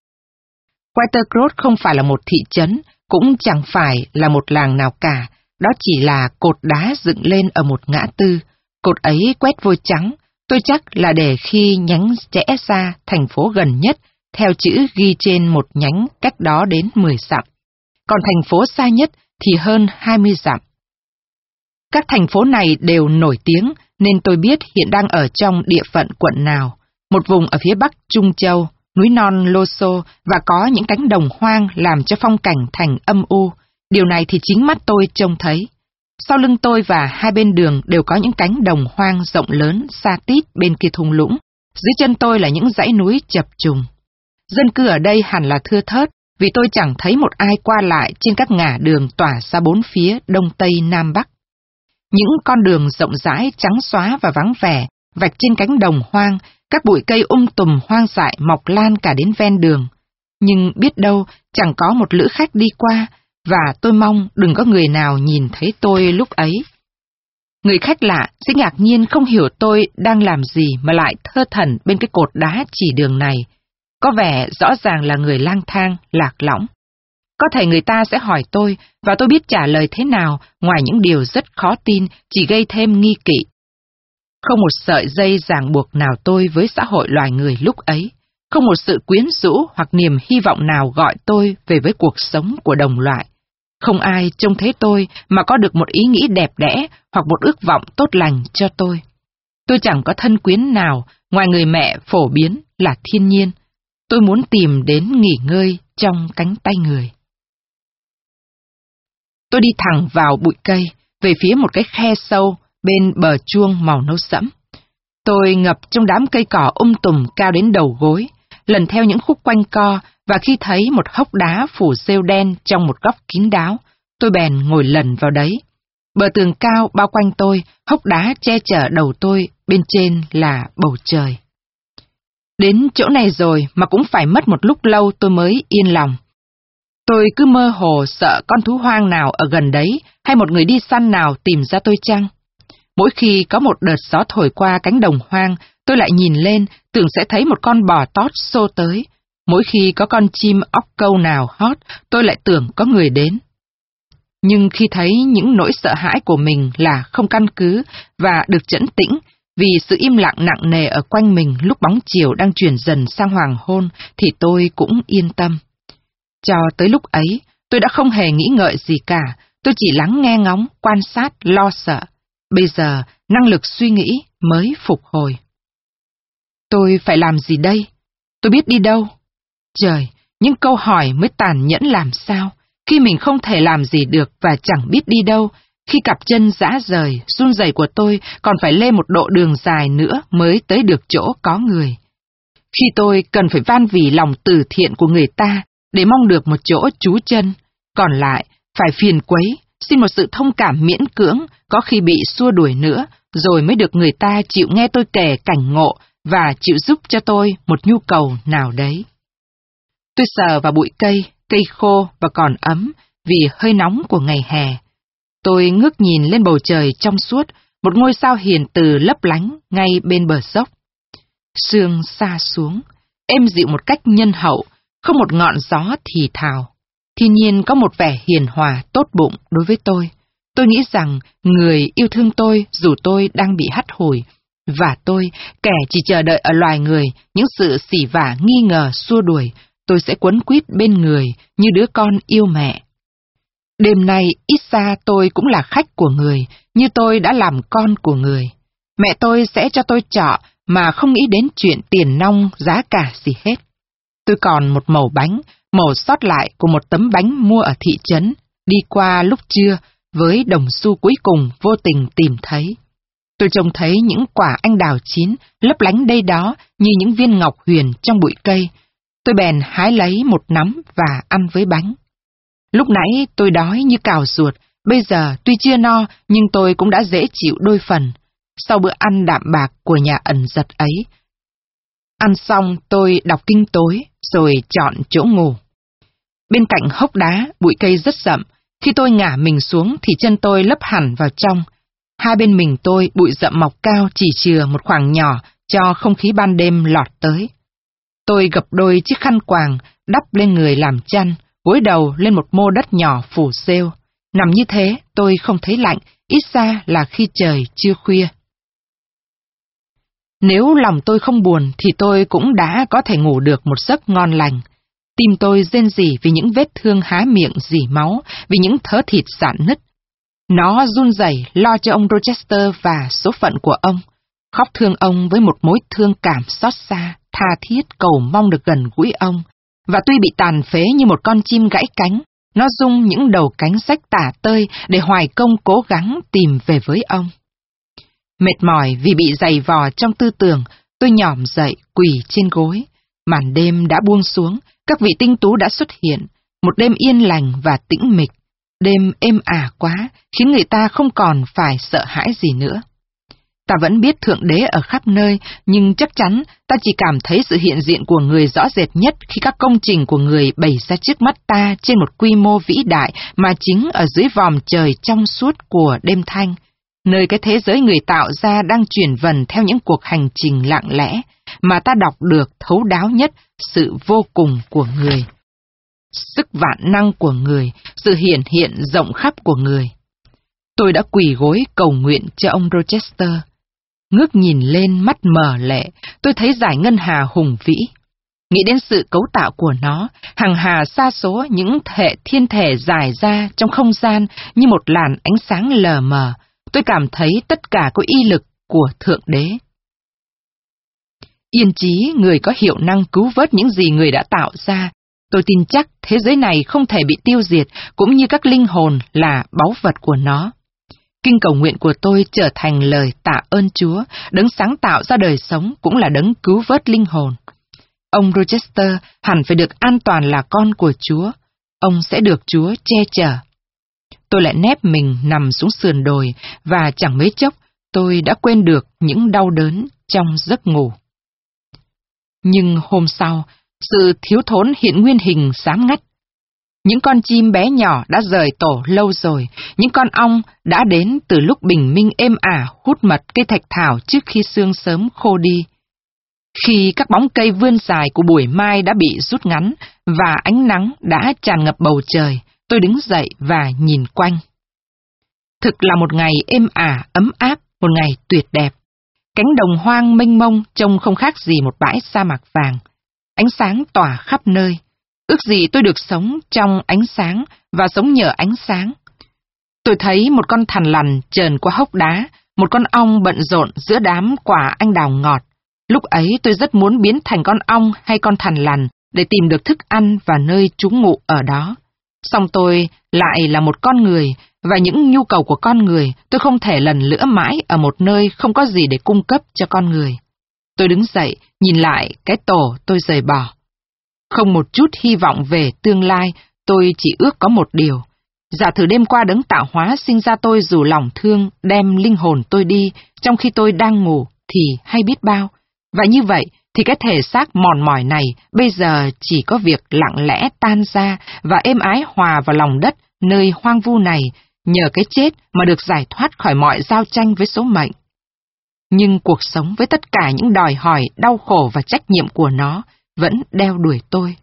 S1: Whitecross không phải là một thị trấn, cũng chẳng phải là một làng nào cả, đó chỉ là cột đá dựng lên ở một ngã tư. Cột ấy quét vôi trắng, tôi chắc là để khi nhánh rẽ ra thành phố gần nhất, theo chữ ghi trên một nhánh cách đó đến 10 dặm. Còn thành phố xa nhất thì hơn 20 dặm. Các thành phố này đều nổi tiếng, nên tôi biết hiện đang ở trong địa phận quận nào. Một vùng ở phía bắc Trung Châu, núi non lô xô và có những cánh đồng hoang làm cho phong cảnh thành âm u. Điều này thì chính mắt tôi trông thấy. Sau lưng tôi và hai bên đường đều có những cánh đồng hoang rộng lớn xa tít bên kia thung lũng. Dưới chân tôi là những dãy núi chập trùng. Dân cư ở đây hẳn là thưa thớt, vì tôi chẳng thấy một ai qua lại trên các ngả đường tỏa ra bốn phía đông tây nam bắc. Những con đường rộng rãi, trắng xóa và vắng vẻ, vạch trên cánh đồng hoang, các bụi cây tùm hoang dại mọc lan cả đến ven đường. Nhưng biết đâu, chẳng có một lữ khách đi qua, và tôi mong đừng có người nào nhìn thấy tôi lúc ấy. Người khách lạ sẽ ngạc nhiên không hiểu tôi đang làm gì mà lại thơ thẩn bên cái cột đá chỉ đường này. Có vẻ rõ ràng là người lang thang, lạc lõng. Có thể người ta sẽ hỏi tôi, và tôi biết trả lời thế nào ngoài những điều rất khó tin, chỉ gây thêm nghi kỵ. Không một sợi dây ràng buộc nào tôi với xã hội loài người lúc ấy, không một sự quyến rũ hoặc niềm hy vọng nào gọi tôi về với cuộc sống của đồng loại. Không ai trông thấy tôi mà có được một ý nghĩ đẹp đẽ hoặc một ước vọng tốt lành cho tôi. Tôi chẳng có thân quyến nào ngoài người mẹ phổ biến là thiên nhiên. Tôi muốn tìm đến nghỉ ngơi trong cánh tay người. Tôi đi thẳng vào bụi cây, về phía một cái khe sâu bên bờ chuông màu nâu sẫm. Tôi ngập trong đám cây cỏ tùm cao đến đầu gối, lần theo những khúc quanh co, và khi thấy một hốc đá phủ rêu đen trong một góc kín đáo, tôi bèn ngồi lẩn vào đấy. Bờ tường cao bao quanh tôi, hốc đá che chở đầu tôi, bên trên là bầu trời. Đến chỗ này rồi mà cũng phải mất một lúc lâu tôi mới yên lòng. Tôi cứ mơ hồ sợ con thú hoang nào ở gần đấy hay một người đi săn nào tìm ra tôi chăng. Mỗi khi có một đợt gió thổi qua cánh đồng hoang, tôi lại nhìn lên, tưởng sẽ thấy một con bò tót xô tới. Mỗi khi có con chim óc câu nào hót, tôi lại tưởng có người đến. Nhưng khi thấy những nỗi sợ hãi của mình là không căn cứ và được trấn tĩnh vì sự im lặng nặng nề ở quanh mình lúc bóng chiều đang chuyển dần sang hoàng hôn, thì tôi cũng yên tâm. Cho tới lúc ấy, tôi đã không hề nghĩ ngợi gì cả, tôi chỉ lắng nghe ngóng, quan sát, lo sợ. Bây giờ, năng lực suy nghĩ mới phục hồi. Tôi phải làm gì đây? Tôi biết đi đâu? Trời, những câu hỏi mới tàn nhẫn làm sao, khi mình không thể làm gì được và chẳng biết đi đâu, khi cặp chân rã rời, run rẩy của tôi còn phải lê một độ đường dài nữa mới tới được chỗ có người. Khi tôi cần phải van vỉ lòng từ thiện của người ta để mong được một chỗ trú chân, còn lại phải phiền quấy, xin một sự thông cảm miễn cưỡng, có khi bị xua đuổi nữa, rồi mới được người ta chịu nghe tôi kể cảnh ngộ và chịu giúp cho tôi một nhu cầu nào đấy. Tôi sờ vào bụi cây khô và còn ấm vì hơi nóng của ngày hè. Tôi ngước nhìn lên bầu trời trong suốt, một ngôi sao hiền từ lấp lánh ngay bên bờ dốc. Sương sa xuống, êm dịu một cách nhân hậu, không một ngọn gió thì thào. Thiên nhiên có một vẻ hiền hòa tốt bụng đối với tôi. Tôi nghĩ rằng người yêu thương tôi dù tôi đang bị hắt hủi, và tôi, kẻ chỉ chờ đợi ở loài người những sự xỉ vả nghi ngờ xua đuổi, tôi sẽ quấn quýt bên người như đứa con yêu mẹ. Đêm nay ít ra tôi cũng là khách của người, như tôi đã làm con của người. Mẹ tôi sẽ cho tôi trọ mà không nghĩ đến chuyện tiền nong giá cả gì hết. Tôi còn một mẩu bánh, mẩu sót lại của một tấm bánh mua ở thị trấn, đi qua lúc trưa với đồng xu cuối cùng vô tình tìm thấy. Tôi trông thấy những quả anh đào chín lấp lánh đây đó như những viên ngọc huyền trong bụi cây. Tôi bèn hái lấy một nắm và ăn với bánh. Lúc nãy tôi đói như cào ruột, bây giờ tuy chưa no nhưng tôi cũng đã dễ chịu đôi phần. Sau bữa ăn đạm bạc của nhà ẩn giật ấy, ăn xong tôi đọc kinh tối rồi chọn chỗ ngủ. Bên cạnh hốc đá, bụi cây rất rậm, khi tôi ngả mình xuống thì chân tôi lấp hẳn vào trong. Hai bên mình tôi bụi rậm mọc cao chỉ chừa một khoảng nhỏ cho không khí ban đêm lọt tới. Tôi gập đôi chiếc khăn quàng đắp lên người làm chăn, gối đầu lên một mô đất nhỏ phủ rêu. Nằm như thế tôi không thấy lạnh, ít ra là khi trời chưa khuya. Nếu lòng tôi không buồn thì tôi cũng đã có thể ngủ được một giấc ngon lành. Tim tôi rên rỉ vì những vết thương há miệng rỉ máu, vì những thớ thịt rạn nứt. Nó run rẩy lo cho ông Rochester và số phận của ông, khóc thương ông với một mối thương cảm xót xa, tha thiết cầu mong được gần gũi ông. Và tuy bị tàn phế như một con chim gãy cánh, nó rung những đầu cánh rách tả tơi để hoài công cố gắng tìm về với ông. Mệt mỏi vì bị dày vò trong tư tưởng, tôi nhỏm dậy quỳ trên gối. Màn đêm đã buông xuống, các vị tinh tú đã xuất hiện, một đêm yên lành và tĩnh mịch. Đêm êm ả quá, khiến người ta không còn phải sợ hãi gì nữa. Ta vẫn biết Thượng Đế ở khắp nơi, nhưng chắc chắn ta chỉ cảm thấy sự hiện diện của người rõ rệt nhất khi các công trình của người bày ra trước mắt ta trên một quy mô vĩ đại mà chính ở dưới vòm trời trong suốt của đêm thanh, nơi cái thế giới người tạo ra đang chuyển vần theo những cuộc hành trình lặng lẽ, mà ta đọc được thấu đáo nhất sự vô cùng của người, sức vạn năng của người, sự hiển hiện rộng khắp của người. Tôi đã quỳ gối cầu nguyện cho ông Rochester. Ngước nhìn lên mắt mờ lệ, tôi thấy dải ngân hà hùng vĩ. Nghĩ đến sự cấu tạo của nó, hằng hà sa số những hệ thiên thể dài ra trong không gian như một làn ánh sáng lờ mờ, tôi cảm thấy tất cả có y lực của Thượng Đế. Yên chí người có hiệu năng cứu vớt những gì người đã tạo ra. Tôi tin chắc thế giới này không thể bị tiêu diệt, cũng như các linh hồn là báu vật của nó. Kinh cầu nguyện của tôi trở thành lời tạ ơn Chúa, đấng sáng tạo ra đời sống cũng là đấng cứu vớt linh hồn. Ông Rochester hẳn phải được an toàn là con của Chúa. Ông sẽ được Chúa che chở. Tôi lại nép mình nằm xuống sườn đồi và chẳng mấy chốc tôi đã quên được những đau đớn trong giấc ngủ. Nhưng hôm sau, sự thiếu thốn hiện nguyên hình xám ngắt. Những con chim bé nhỏ đã rời tổ lâu rồi, những con ong đã đến từ lúc bình minh êm ả hút mật cây thạch thảo trước khi sương sớm khô đi. Khi các bóng cây vươn dài của buổi mai đã bị rút ngắn và ánh nắng đã tràn ngập bầu trời, Tôi đứng dậy và nhìn quanh. Thực là một ngày êm ả, ấm áp, một ngày tuyệt đẹp. Cánh đồng hoang mênh mông trông không khác gì một bãi sa mạc vàng. Ánh sáng tỏa khắp nơi. Ước gì tôi được sống trong ánh sáng và sống nhờ ánh sáng. Tôi thấy một con thằn lằn trườn qua hốc đá, một con ong bận rộn giữa đám quả anh đào ngọt. Lúc ấy tôi rất muốn biến thành con ong hay con thằn lằn để tìm được thức ăn và nơi trú ngụ ở đó. Song tôi lại là một con người, và những nhu cầu của con người tôi không thể lần lữa mãi ở một nơi không có gì để cung cấp cho con người. Tôi đứng dậy, nhìn lại cái tổ tôi rời bỏ. Không một chút hy vọng về tương lai, tôi chỉ ước có một điều. Giả thử đêm qua đấng tạo hóa sinh ra tôi dù lòng thương đem linh hồn tôi đi trong khi tôi đang ngủ thì hay biết bao. Và như vậy thì cái thể xác mòn mỏi này bây giờ chỉ có việc lặng lẽ tan ra và êm ái hòa vào lòng đất nơi hoang vu này, nhờ cái chết mà được giải thoát khỏi mọi giao tranh với số mệnh. Nhưng cuộc sống với tất cả những đòi hỏi, đau khổ và trách nhiệm của nó vẫn đeo đuổi tôi.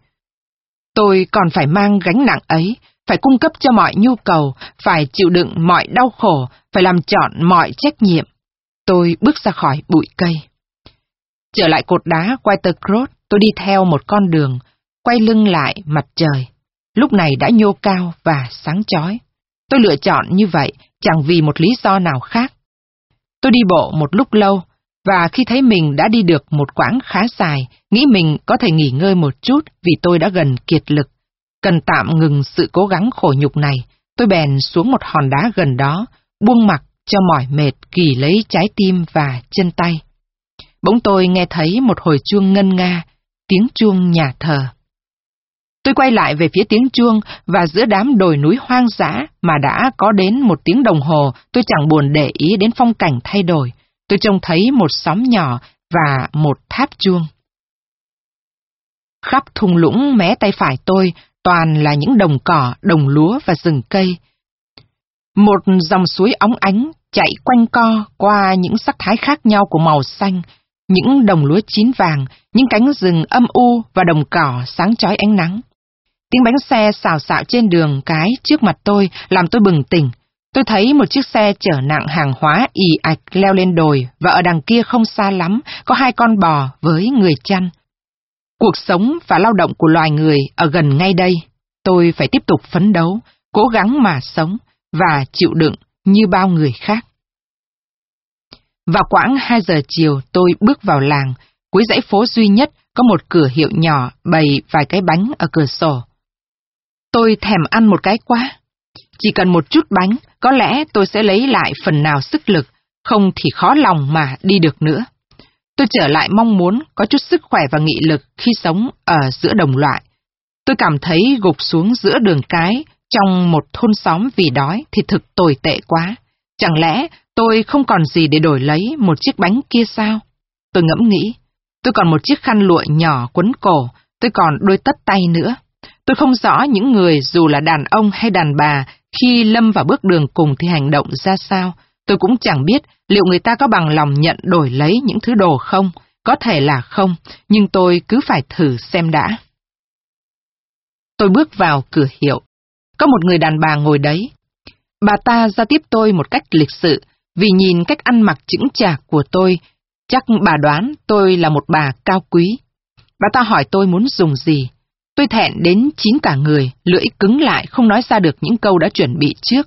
S1: Tôi còn phải mang gánh nặng ấy, phải cung cấp cho mọi nhu cầu, phải chịu đựng mọi đau khổ, phải làm trọn mọi trách nhiệm. Tôi bước ra khỏi bụi cây. Trở lại cột đá Whitercross, tôi đi theo một con đường, quay lưng lại mặt trời. Lúc này đã nhô cao và sáng chói. Tôi lựa chọn như vậy chẳng vì một lý do nào khác. Tôi đi bộ một lúc lâu, và khi thấy mình đã đi được một quãng khá dài, nghĩ mình có thể nghỉ ngơi một chút vì tôi đã gần kiệt lực. Cần tạm ngừng sự cố gắng khổ nhục này, tôi bèn xuống một hòn đá gần đó, buông mặc cho mỏi mệt kì lấy trái tim và chân tay. Bỗng tôi nghe thấy một hồi chuông ngân nga, tiếng chuông nhà thờ. Tôi quay lại về phía tiếng chuông và giữa đám đồi núi hoang dã mà đã có đến một tiếng đồng hồ, tôi chẳng buồn để ý đến phong cảnh thay đổi. Tôi trông thấy một xóm nhỏ và một tháp chuông. Khắp thung lũng mé tay phải tôi toàn là những đồng cỏ, đồng lúa và rừng cây. Một dòng suối óng ánh chạy quanh co qua những sắc thái khác nhau của màu xanh, những đồng lúa chín vàng, những cánh rừng âm u và đồng cỏ sáng chói ánh nắng. Tiếng bánh xe xào xạo trên đường cái trước mặt tôi làm tôi bừng tỉnh. Tôi thấy một chiếc xe chở nặng hàng hóa ì ạch leo lên đồi và ở đằng kia không xa lắm có hai con bò với người chăn. Cuộc sống và lao động của loài người ở gần ngay đây. Tôi phải tiếp tục phấn đấu, cố gắng mà sống và chịu đựng như bao người khác. Vào khoảng 2 giờ chiều tôi bước vào làng. Cuối dãy phố duy nhất có một cửa hiệu nhỏ bày vài cái bánh ở cửa sổ. Tôi thèm ăn một cái quá. Chỉ cần một chút bánh, có lẽ tôi sẽ lấy lại phần nào sức lực, không thì khó lòng mà đi được nữa. Tôi trở lại mong muốn có chút sức khỏe và nghị lực khi sống ở giữa đồng loại. Tôi cảm thấy gục xuống giữa đường cái trong một thôn xóm vì đói thì thực tồi tệ quá. Chẳng lẽ tôi không còn gì để đổi lấy một chiếc bánh kia sao? Tôi ngẫm nghĩ. Tôi còn một chiếc khăn lụa nhỏ quấn cổ, tôi còn đôi tất tay nữa. Tôi không rõ những người dù là đàn ông hay đàn bà khi lâm vào bước đường cùng thì hành động ra sao. Tôi cũng chẳng biết liệu người ta có bằng lòng nhận đổi lấy những thứ đồ không. Có thể là không, nhưng tôi cứ phải thử xem đã. Tôi bước vào cửa hiệu. Có một người đàn bà ngồi đấy. Bà ta ra tiếp tôi một cách lịch sự, vì nhìn cách ăn mặc chững chạc của tôi, chắc bà đoán tôi là một bà cao quý. Bà ta hỏi tôi muốn dùng gì. Tôi thẹn đến chín cả người, lưỡi cứng lại không nói ra được những câu đã chuẩn bị trước.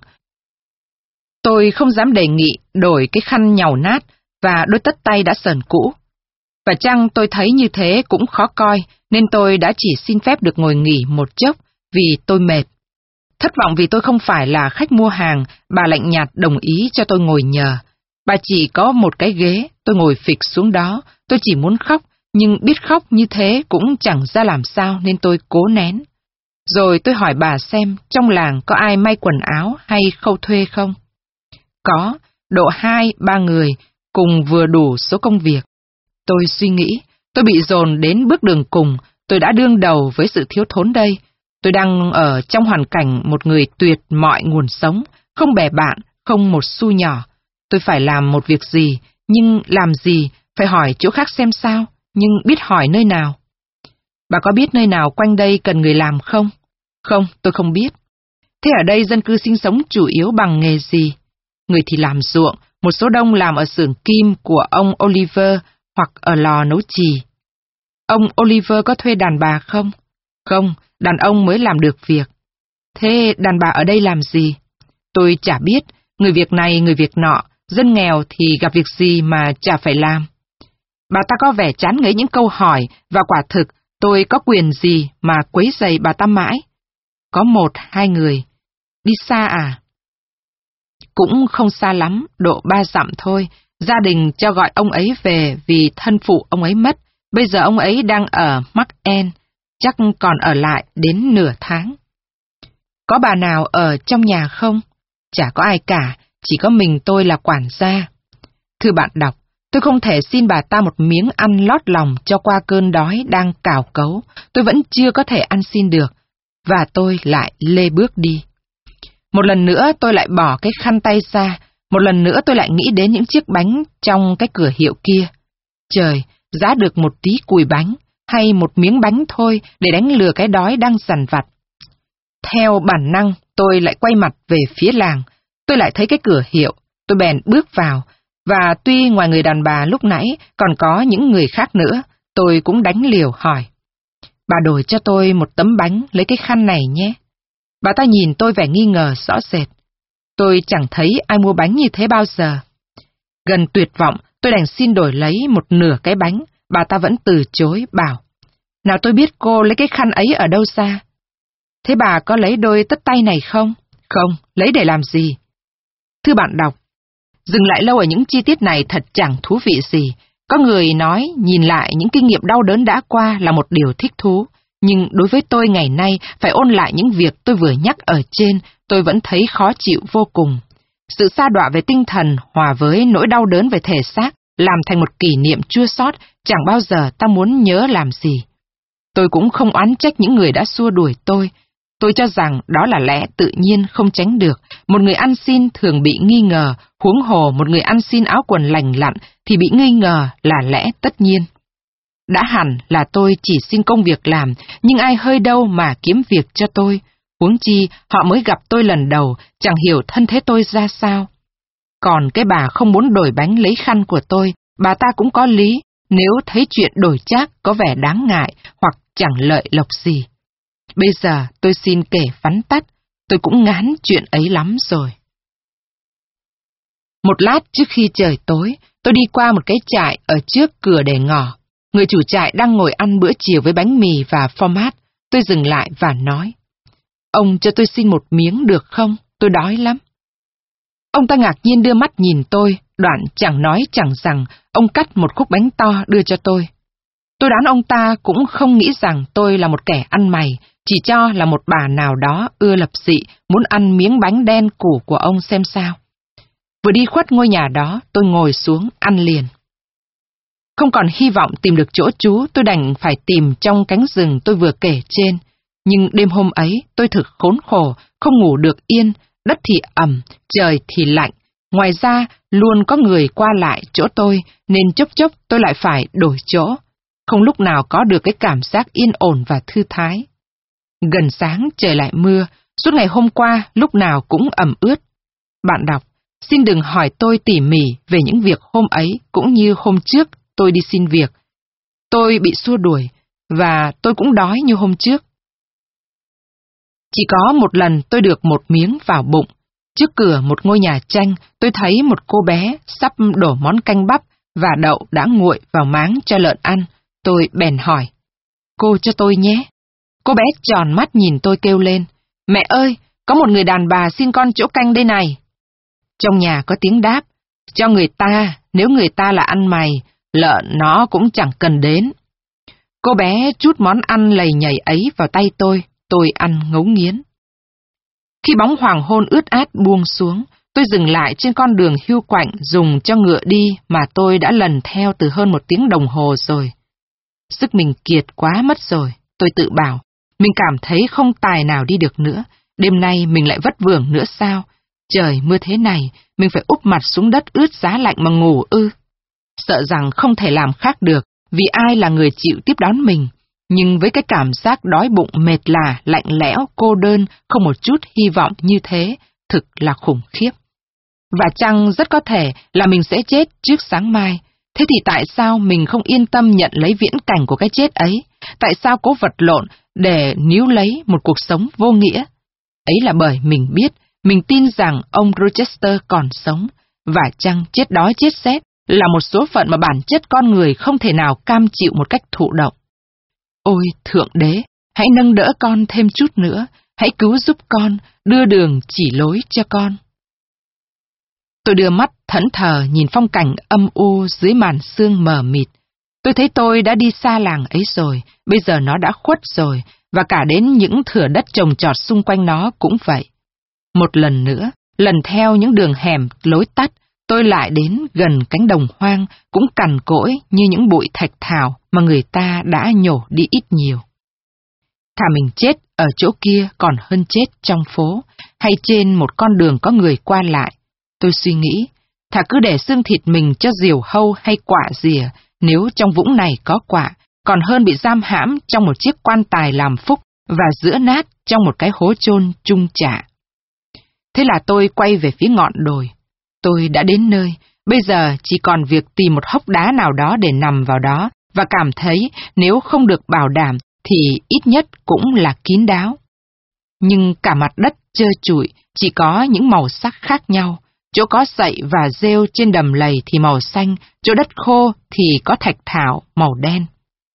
S1: Tôi không dám đề nghị đổi cái khăn nhàu nát và đôi tất tay đã sờn cũ. Và chăng tôi thấy như thế cũng khó coi, nên tôi đã chỉ xin phép được ngồi nghỉ một chốc vì tôi mệt. Thất vọng vì tôi không phải là khách mua hàng, bà lạnh nhạt đồng ý cho tôi ngồi nhờ. Bà chỉ có một cái ghế, tôi ngồi phịch xuống đó, tôi chỉ muốn khóc, nhưng biết khóc như thế cũng chẳng ra làm sao nên tôi cố nén. Rồi tôi hỏi bà xem trong làng có ai may quần áo hay khâu thuê không? Có, độ 2-3 người, cùng vừa đủ số công việc. Tôi suy nghĩ, tôi bị dồn đến bước đường cùng, tôi đã đương đầu với sự thiếu thốn đây. Tôi đang ở trong hoàn cảnh một người tuyệt mọi nguồn sống, không bè bạn, không một xu nhỏ. Tôi phải làm một việc gì, nhưng làm gì, phải hỏi chỗ khác xem sao, nhưng biết hỏi nơi nào. Bà có biết nơi nào quanh đây cần người làm không? Không, tôi không biết. Thế ở đây dân cư sinh sống chủ yếu bằng nghề gì? Người thì làm ruộng, một số đông làm ở xưởng kim của ông Oliver hoặc ở lò nấu chì. Ông Oliver có thuê đàn bà không? Không, đàn ông mới làm được việc. Thế đàn bà ở đây làm gì? Tôi chả biết, người việc này người việc nọ, dân nghèo thì gặp việc gì mà chả phải làm. Bà ta có vẻ chán ngấy những câu hỏi, và quả thực tôi có quyền gì mà quấy rầy bà ta mãi. Có 1-2 người. Đi xa à? Cũng không xa lắm, độ 3 dặm thôi. Gia đình cho gọi ông ấy về vì thân phụ ông ấy mất. Bây giờ ông ấy đang ở Mark-End, chắc còn ở lại đến nửa tháng. Có bà nào ở trong nhà không? Chả có ai cả, chỉ có mình tôi là quản gia. Thưa bạn đọc, tôi không thể xin bà ta một miếng ăn lót lòng cho qua cơn đói đang cào cấu. Tôi vẫn chưa có thể ăn xin được, và tôi lại lê bước đi. Một lần nữa tôi lại bỏ cái khăn tay ra, một lần nữa tôi lại nghĩ đến những chiếc bánh trong cái cửa hiệu kia. Trời, giá được một tí cùi bánh, hay một miếng bánh thôi để đánh lừa cái đói đang dằn vặt. Theo bản năng, tôi lại quay mặt về phía làng. Tôi lại thấy cái cửa hiệu, tôi bèn bước vào, và tuy ngoài người đàn bà lúc nãy còn có những người khác nữa, tôi cũng đánh liều hỏi. Bà đổi cho tôi một tấm bánh lấy cái khăn này nhé. Bà ta nhìn tôi vẻ nghi ngờ rõ rệt. Tôi chẳng thấy ai mua bánh như thế bao giờ. Gần tuyệt vọng, tôi đành xin đổi lấy một nửa cái bánh, bà ta vẫn từ chối, bảo. Nào tôi biết cô lấy cái khăn ấy ở đâu ra. Thế bà có lấy đôi tất tay này không? Không, lấy để làm gì? Thưa bạn đọc, dừng lại lâu ở những chi tiết này thật chẳng thú vị gì. Có người nói nhìn lại những kinh nghiệm đau đớn đã qua là một điều thích thú, nhưng đối với tôi ngày nay phải ôn lại những việc tôi vừa nhắc ở trên, tôi vẫn thấy khó chịu vô cùng. Sự sa đọa về tinh thần hòa với nỗi đau đớn về thể xác làm thành một kỷ niệm chua xót chẳng bao giờ ta muốn nhớ làm gì. Tôi cũng không oán trách những người đã xua đuổi tôi. Tôi cho rằng đó là lẽ tự nhiên không tránh được. Một người ăn xin thường bị nghi ngờ, huống hồ một người ăn xin áo quần lành lặn thì bị nghi ngờ là lẽ tất nhiên. Đã hẳn là tôi chỉ xin công việc làm, nhưng ai hơi đâu mà kiếm việc cho tôi. Huống chi họ mới gặp tôi lần đầu, chẳng hiểu thân thế tôi ra sao. Còn cái bà không muốn đổi bánh lấy khăn của tôi, bà ta cũng có lý, nếu thấy chuyện đổi trác có vẻ đáng ngại hoặc chẳng lợi lộc gì. Bây giờ tôi xin kể vắn tắt, tôi cũng ngán chuyện ấy lắm rồi. Một lát trước khi trời tối, tôi đi qua một cái trại ở trước cửa để ngỏ. Người chủ trại đang ngồi ăn bữa chiều với bánh mì và format. Tôi dừng lại và nói. Ông cho tôi xin một miếng được không? Tôi đói lắm. Ông ta ngạc nhiên đưa mắt nhìn tôi, đoạn chẳng nói chẳng rằng, ông cắt một khúc bánh to đưa cho tôi. Tôi đoán ông ta cũng không nghĩ rằng tôi là một kẻ ăn mày, chỉ cho là một bà nào đó ưa lập dị, muốn ăn miếng bánh đen củ của ông xem sao. Vừa đi khuất ngôi nhà đó, tôi ngồi xuống ăn liền. Không còn hy vọng tìm được chỗ trú, tôi đành phải tìm trong cánh rừng tôi vừa kể trên. Nhưng đêm hôm ấy, tôi thực khốn khổ, không ngủ được yên, đất thì ẩm, trời thì lạnh. Ngoài ra, luôn có người qua lại chỗ tôi, nên chốc chốc tôi lại phải đổi chỗ. Không lúc nào có được cái cảm giác yên ổn và thư thái. Gần sáng trời lại mưa, suốt ngày hôm qua lúc nào cũng ẩm ướt. Bạn đọc, xin đừng hỏi tôi tỉ mỉ về những việc hôm ấy cũng như hôm trước tôi đi xin việc. Tôi bị xua đuổi, và tôi cũng đói như hôm trước. Chỉ có một lần tôi được một miếng vào bụng. Trước cửa một ngôi nhà tranh, tôi thấy một cô bé sắp đổ món canh bắp và đậu đã nguội vào máng cho lợn ăn. Tôi bèn hỏi, cô cho tôi nhé. Cô bé tròn mắt nhìn tôi kêu lên, mẹ ơi, có một người đàn bà xin con chỗ canh đây này. Trong nhà có tiếng đáp, cho người ta, nếu người ta là ăn mày, lợn nó cũng chẳng cần đến. Cô bé trút món ăn lầy nhầy ấy vào tay tôi ăn ngấu nghiến. Khi bóng hoàng hôn ướt át buông xuống, tôi dừng lại trên con đường hiu quạnh dùng cho ngựa đi mà tôi đã lần theo từ hơn 1 tiếng đồng hồ rồi. Sức mình kiệt quá mất rồi, tôi tự bảo, mình cảm thấy không tài nào đi được nữa, đêm nay mình lại vất vưởng nữa sao? Trời mưa thế này, mình phải úp mặt xuống đất ướt giá lạnh mà ngủ ư? Sợ rằng không thể làm khác được, vì ai là người chịu tiếp đón mình. Nhưng với cái cảm giác đói bụng mệt lả, lạnh lẽo, cô đơn, không một chút hy vọng như thế, thực là khủng khiếp. Và chăng rất có thể là mình sẽ chết trước sáng mai. Thế thì tại sao mình không yên tâm nhận lấy viễn cảnh của cái chết ấy? Tại sao cố vật lộn để níu lấy một cuộc sống vô nghĩa? Ấy là bởi mình biết, mình tin rằng ông Rochester còn sống, và chăng chết đói chết rét là một số phận mà bản chất con người không thể nào cam chịu một cách thụ động. Ôi Thượng Đế, hãy nâng đỡ con thêm chút nữa, hãy cứu giúp con, đưa đường chỉ lối cho con. Tôi đưa mắt thẫn thờ nhìn phong cảnh âm u dưới màn sương mờ mịt. Tôi thấy tôi đã đi xa làng ấy rồi, bây giờ nó đã khuất rồi, và cả đến những thửa đất trồng trọt xung quanh nó cũng vậy. Một lần nữa, lần theo những đường hẻm lối tắt, tôi lại đến gần cánh đồng hoang, cũng cằn cỗi như những bụi thạch thảo mà người ta đã nhổ đi ít nhiều. Thà mình chết ở chỗ kia còn hơn chết trong phố, hay trên một con đường có người qua lại. Tôi suy nghĩ, thà cứ để xương thịt mình cho diều hâu hay quạ rìa, nếu trong vũng này có quạ, còn hơn bị giam hãm trong một chiếc quan tài làm phúc và giữa nát trong một cái hố chôn chung chạ. Thế là tôi quay về phía ngọn đồi. Tôi đã đến nơi, bây giờ chỉ còn việc tìm một hốc đá nào đó để nằm vào đó, và cảm thấy nếu không được bảo đảm thì ít nhất cũng là kín đáo. Nhưng cả mặt đất trơ trụi, chỉ có những màu sắc khác nhau. Chỗ có sậy và rêu trên đầm lầy thì màu xanh, chỗ đất khô thì có thạch thảo màu đen.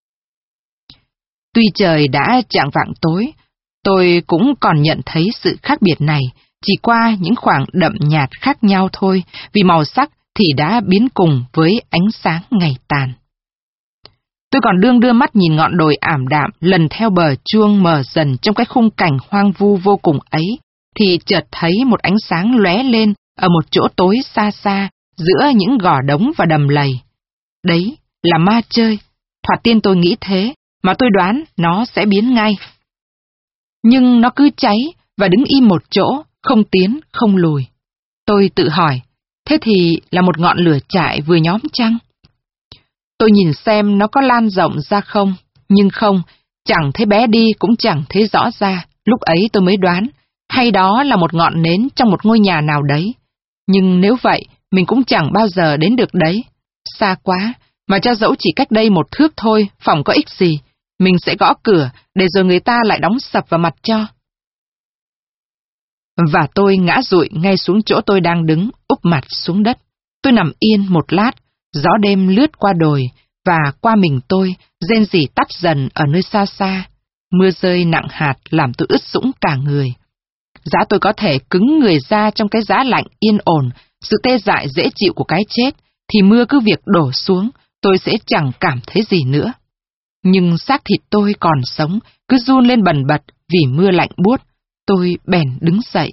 S1: Tuy trời đã chạng vạng tối, tôi cũng còn nhận thấy sự khác biệt này, chỉ qua những khoảng đậm nhạt khác nhau thôi, vì màu sắc thì đã biến cùng với ánh sáng ngày tàn. Tôi còn đương đưa mắt nhìn ngọn đồi ảm đạm lần theo bờ chuông mờ dần trong cái khung cảnh hoang vu vô cùng ấy, thì chợt thấy một ánh sáng lóe lên ở một chỗ tối xa xa, giữa những gò đống và đầm lầy. Đấy là ma chơi, thoạt tiên tôi nghĩ thế, mà tôi đoán nó sẽ biến ngay. Nhưng nó cứ cháy và đứng im một chỗ, không tiến, không lùi. Tôi tự hỏi, thế thì là một ngọn lửa trại vừa nhóm chăng? Tôi nhìn xem nó có lan rộng ra không, nhưng không, chẳng thấy bé đi cũng chẳng thấy rõ ra. Lúc ấy tôi mới đoán, hay đó là một ngọn nến trong một ngôi nhà nào đấy. Nhưng nếu vậy, mình cũng chẳng bao giờ đến được đấy. Xa quá, mà cho dẫu chỉ cách đây một thước thôi, phòng có ích gì. Mình sẽ gõ cửa, để rồi người ta lại đóng sập vào mặt cho. Và tôi ngã dụi ngay xuống chỗ tôi đang đứng, úp mặt xuống đất. Tôi nằm yên một lát, gió đêm lướt qua đồi, và qua mình tôi, rên rỉ tắt dần ở nơi xa xa. Mưa rơi nặng hạt làm tôi ướt sũng cả người. Giá tôi có thể cứng người ra trong cái giá lạnh yên ổn, sự tê dại dễ chịu của cái chết, thì mưa cứ việc đổ xuống, tôi sẽ chẳng cảm thấy gì nữa. Nhưng xác thịt tôi còn sống, cứ run lên bần bật vì mưa lạnh buốt. Tôi bèn đứng dậy.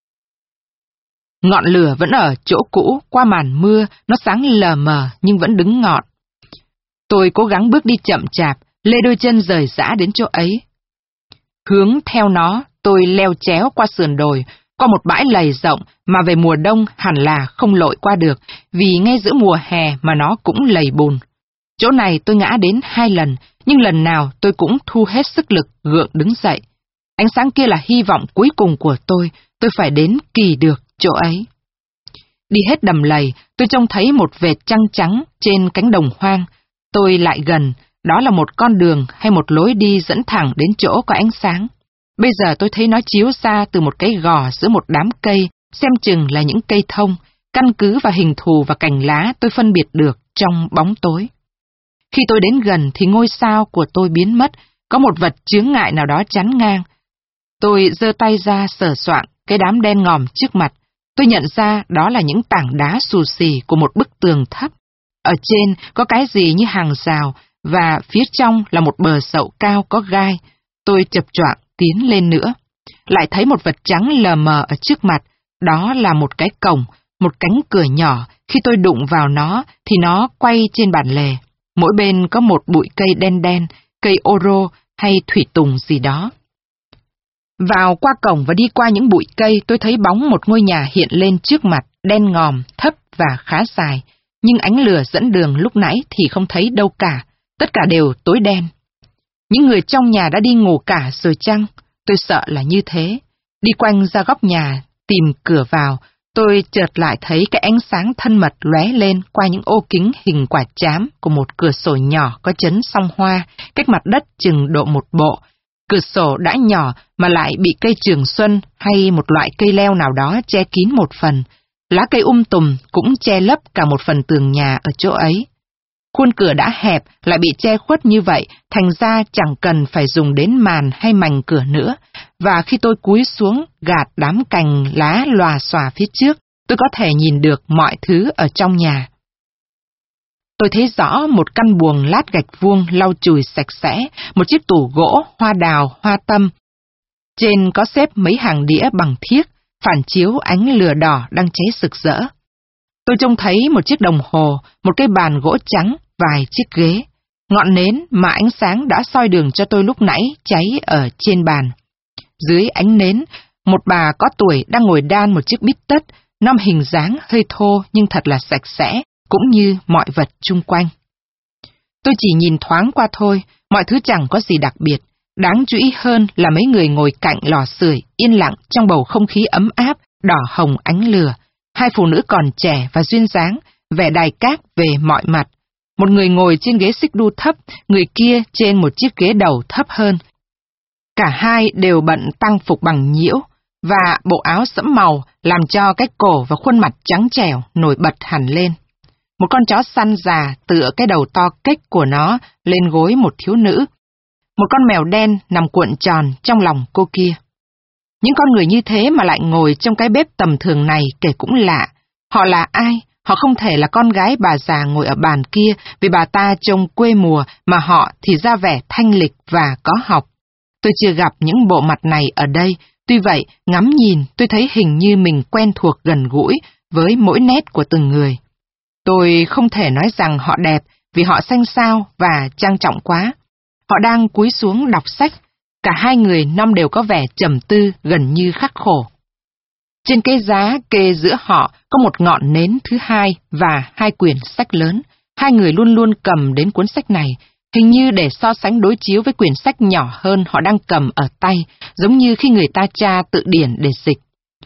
S1: Ngọn lửa vẫn ở chỗ cũ, qua màn mưa, nó sáng lờ mờ nhưng vẫn đứng ngọn. Tôi cố gắng bước đi chậm chạp, lê đôi chân rời rã đến chỗ ấy. Hướng theo nó, tôi leo chéo qua sườn đồi, qua một bãi lầy rộng mà về mùa đông hẳn là không lội qua được, vì ngay giữa mùa hè mà nó cũng lầy bùn. Chỗ này tôi ngã đến 2 lần, nhưng lần nào tôi cũng thu hết sức lực gượng đứng dậy. Ánh sáng kia là hy vọng cuối cùng của tôi phải đến kỳ được chỗ ấy. Đi hết đầm lầy, tôi trông thấy một vệt trăng trắng trên cánh đồng hoang. Tôi lại gần, đó là một con đường hay một lối đi dẫn thẳng đến chỗ có ánh sáng. Bây giờ tôi thấy nó chiếu ra từ một cái gò giữa một đám cây, xem chừng là những cây thông, căn cứ vào hình thù và cành lá tôi phân biệt được trong bóng tối. Khi tôi đến gần thì ngôi sao của tôi biến mất, có một vật chướng ngại nào đó chắn ngang. Tôi giơ tay ra sờ soạng cái đám đen ngòm trước mặt. Tôi nhận ra đó là những tảng đá xù xì của một bức tường thấp. Ở trên có cái gì như hàng rào, và phía trong là một bờ sậu cao có gai. Tôi chập choạng tiến lên nữa. Lại thấy một vật trắng lờ mờ ở trước mặt. Đó là một cái cổng, một cánh cửa nhỏ. Khi tôi đụng vào nó thì nó quay trên bản lề. Mỗi bên có một bụi cây đen đen, cây ô rô hay thủy tùng gì đó. Vào qua cổng và đi qua những bụi cây, tôi thấy bóng một ngôi nhà hiện lên trước mặt, đen ngòm, thấp và khá dài. Nhưng ánh lửa dẫn đường lúc nãy thì không thấy đâu cả, tất cả đều tối đen. Những người trong nhà đã đi ngủ cả rồi chăng? Tôi sợ là như thế. Đi quanh ra góc nhà, tìm cửa vào, tôi chợt lại thấy cái ánh sáng thân mật lóe lên qua những ô kính hình quả trám của một cửa sổ nhỏ có chấn song hoa, cách mặt đất chừng độ một bộ. Cửa sổ đã nhỏ mà lại bị cây trường xuân hay một loại cây leo nào đó che kín một phần. Lá cây tùm cũng che lấp cả một phần tường nhà ở chỗ ấy. Khuôn cửa đã hẹp lại bị che khuất như vậy, thành ra chẳng cần phải dùng đến màn hay mảnh cửa nữa. Và khi tôi cúi xuống gạt đám cành lá lòa xòa phía trước, tôi có thể nhìn được mọi thứ ở trong nhà. Tôi thấy rõ một căn buồng lát gạch vuông lau chùi sạch sẽ, một chiếc tủ gỗ, hoa đào, hoa tâm. Trên có xếp mấy hàng đĩa bằng thiếc, phản chiếu ánh lửa đỏ đang cháy rực rỡ. Tôi trông thấy một chiếc đồng hồ, một cái bàn gỗ trắng, vài chiếc ghế. Ngọn nến mà ánh sáng đã soi đường cho tôi lúc nãy cháy ở trên bàn. Dưới ánh nến, một bà có tuổi đang ngồi đan một chiếc bít tất, nom hình dáng hơi thô nhưng thật là sạch sẽ, cũng như mọi vật chung quanh. Tôi chỉ nhìn thoáng qua thôi, mọi thứ chẳng có gì đặc biệt. Đáng chú ý hơn là mấy người ngồi cạnh lò sưởi, yên lặng trong bầu không khí ấm áp, đỏ hồng ánh lửa. Hai phụ nữ còn trẻ và duyên dáng, vẻ đài cát về mọi mặt. Một người ngồi trên ghế xích đu thấp, người kia trên một chiếc ghế đầu thấp hơn. Cả hai đều bận tang phục bằng nhiễu, và bộ áo sẫm màu làm cho cái cổ và khuôn mặt trắng trẻo nổi bật hẳn lên. Một con chó săn già tựa cái đầu to kếch của nó lên gối một thiếu nữ. Một con mèo đen nằm cuộn tròn trong lòng cô kia. Những con người như thế mà lại ngồi trong cái bếp tầm thường này kể cũng lạ. Họ là ai? Họ không thể là con gái bà già ngồi ở bàn kia vì bà ta trông quê mùa mà họ thì ra vẻ thanh lịch và có học. Tôi chưa gặp những bộ mặt này ở đây, tuy vậy ngắm nhìn tôi thấy hình như mình quen thuộc gần gũi với mỗi nét của từng người. Tôi không thể nói rằng họ đẹp vì họ xanh xao và trang trọng quá. Họ đang cúi xuống đọc sách, cả hai người năm đều có vẻ trầm tư gần như khắc khổ. Trên cái giá kê giữa họ có một ngọn nến thứ hai và hai quyển sách lớn. Hai người luôn luôn cầm đến cuốn sách này, hình như để so sánh đối chiếu với quyển sách nhỏ hơn họ đang cầm ở tay, giống như khi người ta tra tự điển để dịch.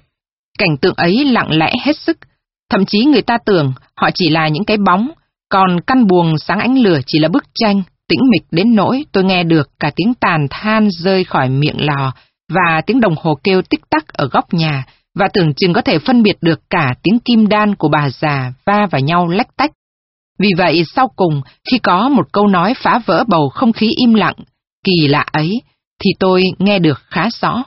S1: Cảnh tượng ấy lặng lẽ hết sức, thậm chí người ta tưởng họ chỉ là những cái bóng, còn căn buồng sáng ánh lửa chỉ là bức tranh, tĩnh mịch đến nỗi tôi nghe được cả tiếng tàn than rơi khỏi miệng lò và tiếng đồng hồ kêu tích tắc ở góc nhà, và tưởng chừng có thể phân biệt được cả tiếng kim đan của bà già va vào nhau lách tách. Vì vậy sau cùng, khi có một câu nói phá vỡ bầu không khí im lặng, kỳ lạ ấy, thì tôi nghe được khá rõ.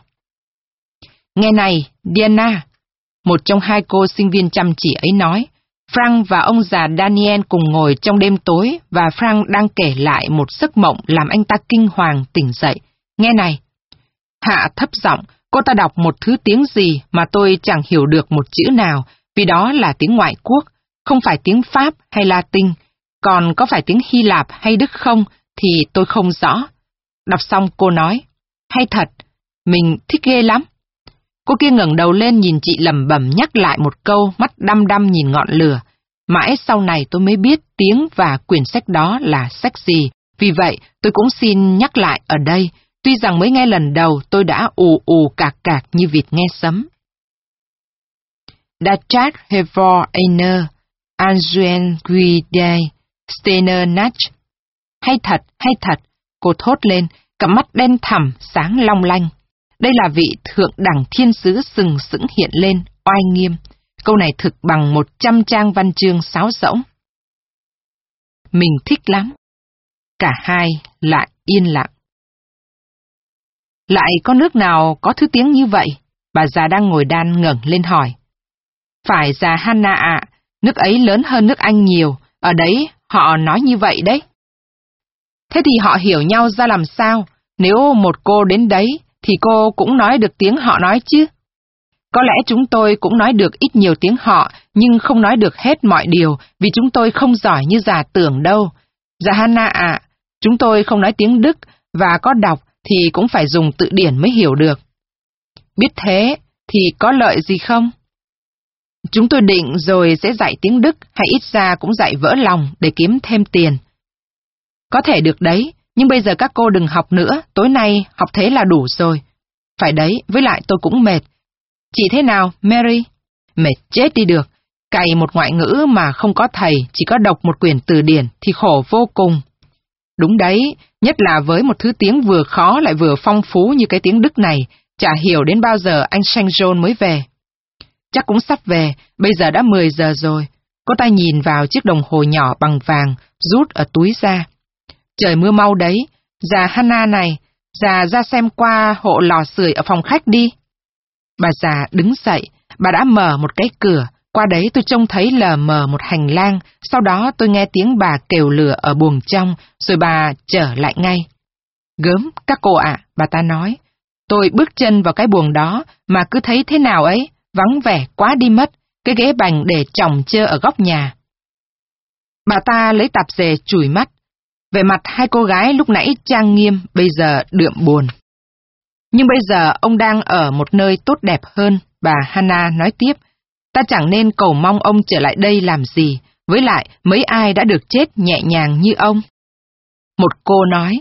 S1: Nghe này, Diana, một trong hai cô sinh viên chăm chỉ ấy nói. Frank và ông già Daniel cùng ngồi trong đêm tối và Frank đang kể lại một giấc mộng làm anh ta kinh hoàng tỉnh dậy. Nghe này. Hạ thấp giọng, cô ta đọc một thứ tiếng gì mà tôi chẳng hiểu được một chữ nào, vì đó là tiếng ngoại quốc, không phải tiếng Pháp hay Latin, còn có phải tiếng Hy Lạp hay Đức không thì tôi không rõ. Đọc xong cô nói, hay thật, mình thích ghê lắm. Cô kia ngẩng đầu lên nhìn chị lẩm bẩm nhắc lại một câu, mắt đăm đăm nhìn ngọn lửa. Mãi sau này tôi mới biết tiếng và quyển sách đó là sách gì, vì vậy tôi cũng xin nhắc lại ở đây, tuy rằng mới nghe lần đầu tôi đã ù ù cạc cạc như vịt nghe sấm. Dachat Hevor Einer, Anguen Guide, Steiner Nach. Hay thật, cô thốt lên, cặp mắt đen thẳm, sáng long lanh. Đây là vị thượng đẳng thiên sứ sừng sững hiện lên, oai nghiêm. Câu này thực bằng 100 trang văn chương sáo rỗng. Mình thích lắm. Cả hai lại yên lặng. Lại có nước nào có thứ tiếng như vậy? Bà già đang ngồi đan ngẩng lên hỏi. Phải già Hannah ạ, nước ấy lớn hơn nước Anh nhiều, ở đấy họ nói như vậy đấy. Thế thì họ hiểu nhau ra làm sao? Nếu một cô đến đấy, thì cô cũng nói được tiếng họ nói chứ. Có lẽ chúng tôi cũng nói được ít nhiều tiếng họ, nhưng không nói được hết mọi điều, vì chúng tôi không giỏi như già tưởng đâu. Già Hannah ạ, chúng tôi không nói tiếng Đức, và có đọc thì cũng phải dùng tự điển mới hiểu được. Biết thế, thì có lợi gì không? Chúng tôi định rồi sẽ dạy tiếng Đức, hay ít ra cũng dạy vỡ lòng để kiếm thêm tiền. Có thể được đấy, Nhưng bây giờ các cô đừng học nữa, tối nay học thế là đủ rồi. Phải đấy, với lại tôi cũng mệt. Chị thế nào, Mary? Mệt chết đi được. Cày một ngoại ngữ mà không có thầy, chỉ có đọc một quyển từ điển thì khổ vô cùng. Đúng đấy, nhất là với một thứ tiếng vừa khó lại vừa phong phú như cái tiếng Đức này, chả hiểu đến bao giờ anh Saint John mới về. Chắc cũng sắp về, bây giờ đã 10 giờ rồi. Cô ta nhìn vào chiếc đồng hồ nhỏ bằng vàng, rút ở túi ra. Trời mưa mau đấy, già Hannah này, già ra xem qua hộ lò sưởi ở phòng khách đi. Bà già đứng dậy, bà đã mở một cái cửa, qua đấy tôi trông thấy lờ mờ một hành lang, sau đó tôi nghe tiếng bà kêu lửa ở buồng trong, rồi bà trở lại ngay. Gớm, các cô ạ, bà ta nói. Tôi bước chân vào cái buồng đó mà cứ thấy thế nào ấy, vắng vẻ quá đi mất, cái ghế bành để chồng chơ ở góc nhà. Bà ta lấy tạp dề chùi mắt. Về mặt hai cô gái lúc nãy trang nghiêm, bây giờ đượm buồn. Nhưng bây giờ ông đang ở một nơi tốt đẹp hơn, bà Hannah nói tiếp. Ta chẳng nên cầu mong ông trở lại đây làm gì, với lại mấy ai đã được chết nhẹ nhàng như ông. Một cô nói.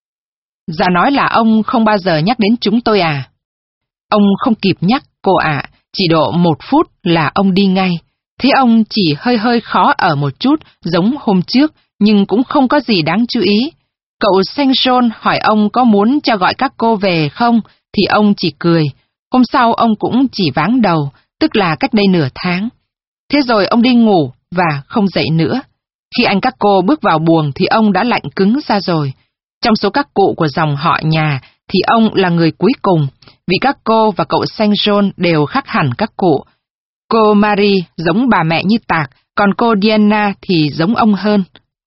S1: Dạ nói là ông không bao giờ nhắc đến chúng tôi à? Ông không kịp nhắc, cô ạ, chỉ độ 1 phút là ông đi ngay. Thế ông chỉ hơi khó ở một chút, giống hôm trước, nhưng cũng không có gì đáng chú ý. Cậu Saint John hỏi ông có muốn cho gọi các cô về không, thì ông chỉ cười. Hôm sau ông cũng chỉ váng đầu, tức là cách đây nửa tháng. Thế rồi ông đi ngủ và không dậy nữa. Khi anh các cô bước vào buồng thì ông đã lạnh cứng ra rồi. Trong số các cụ của dòng họ nhà thì ông là người cuối cùng, vì các cô và cậu Saint John đều khác hẳn các cụ. Cô Marie giống bà mẹ như tạc, còn cô Diana thì giống ông hơn.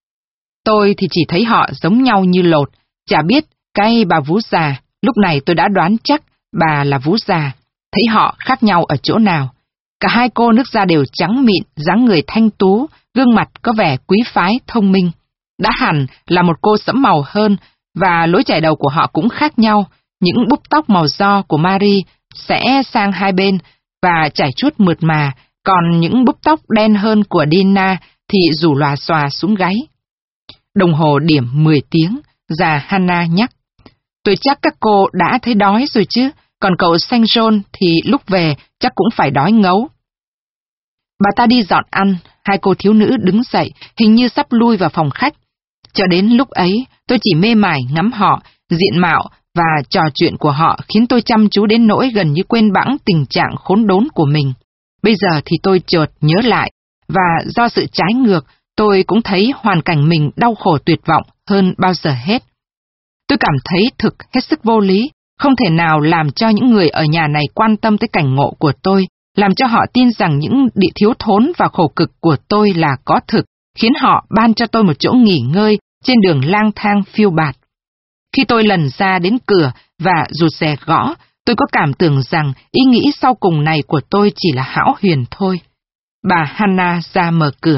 S1: Tôi thì chỉ thấy họ giống nhau như lột, chả biết cái bà vú già, lúc này tôi đã đoán chắc bà là vú già, thấy họ khác nhau ở chỗ nào. Cả hai cô nước da đều trắng mịn, dáng người thanh tú, gương mặt có vẻ quý phái, thông minh. Đã hẳn là một cô sẫm màu hơn, và lối chải đầu của họ cũng khác nhau. Những búp tóc màu do của Marie sẽ sang hai bên và chải chuốt mượt mà, còn những búp tóc đen hơn của Dina thì rủ lòa xòa xuống gáy. Đồng hồ điểm 10 tiếng, già Hannah nhắc. Tôi chắc các cô đã thấy đói rồi chứ, còn cậu Saint John thì lúc về chắc cũng phải đói ngấu. Bà ta đi dọn ăn, hai cô thiếu nữ đứng dậy, hình như sắp lui vào phòng khách. Cho đến lúc ấy, tôi chỉ mê mải ngắm họ, diện mạo và trò chuyện của họ khiến tôi chăm chú đến nỗi gần như quên bẵng tình trạng khốn đốn của mình. Bây giờ thì tôi chợt nhớ lại, và do sự trái ngược, tôi cũng thấy hoàn cảnh mình đau khổ tuyệt vọng hơn bao giờ hết. Tôi cảm thấy thực hết sức vô lý, không thể nào làm cho những người ở nhà này quan tâm tới cảnh ngộ của tôi, làm cho họ tin rằng những địa thiếu thốn và khổ cực của tôi là có thực, khiến họ ban cho tôi một chỗ nghỉ ngơi trên đường lang thang phiêu bạt. Khi tôi lần ra đến cửa và rụt rè gõ, tôi có cảm tưởng rằng ý nghĩ sau cùng này của tôi chỉ là hão huyền thôi. Bà Hannah ra mở cửa.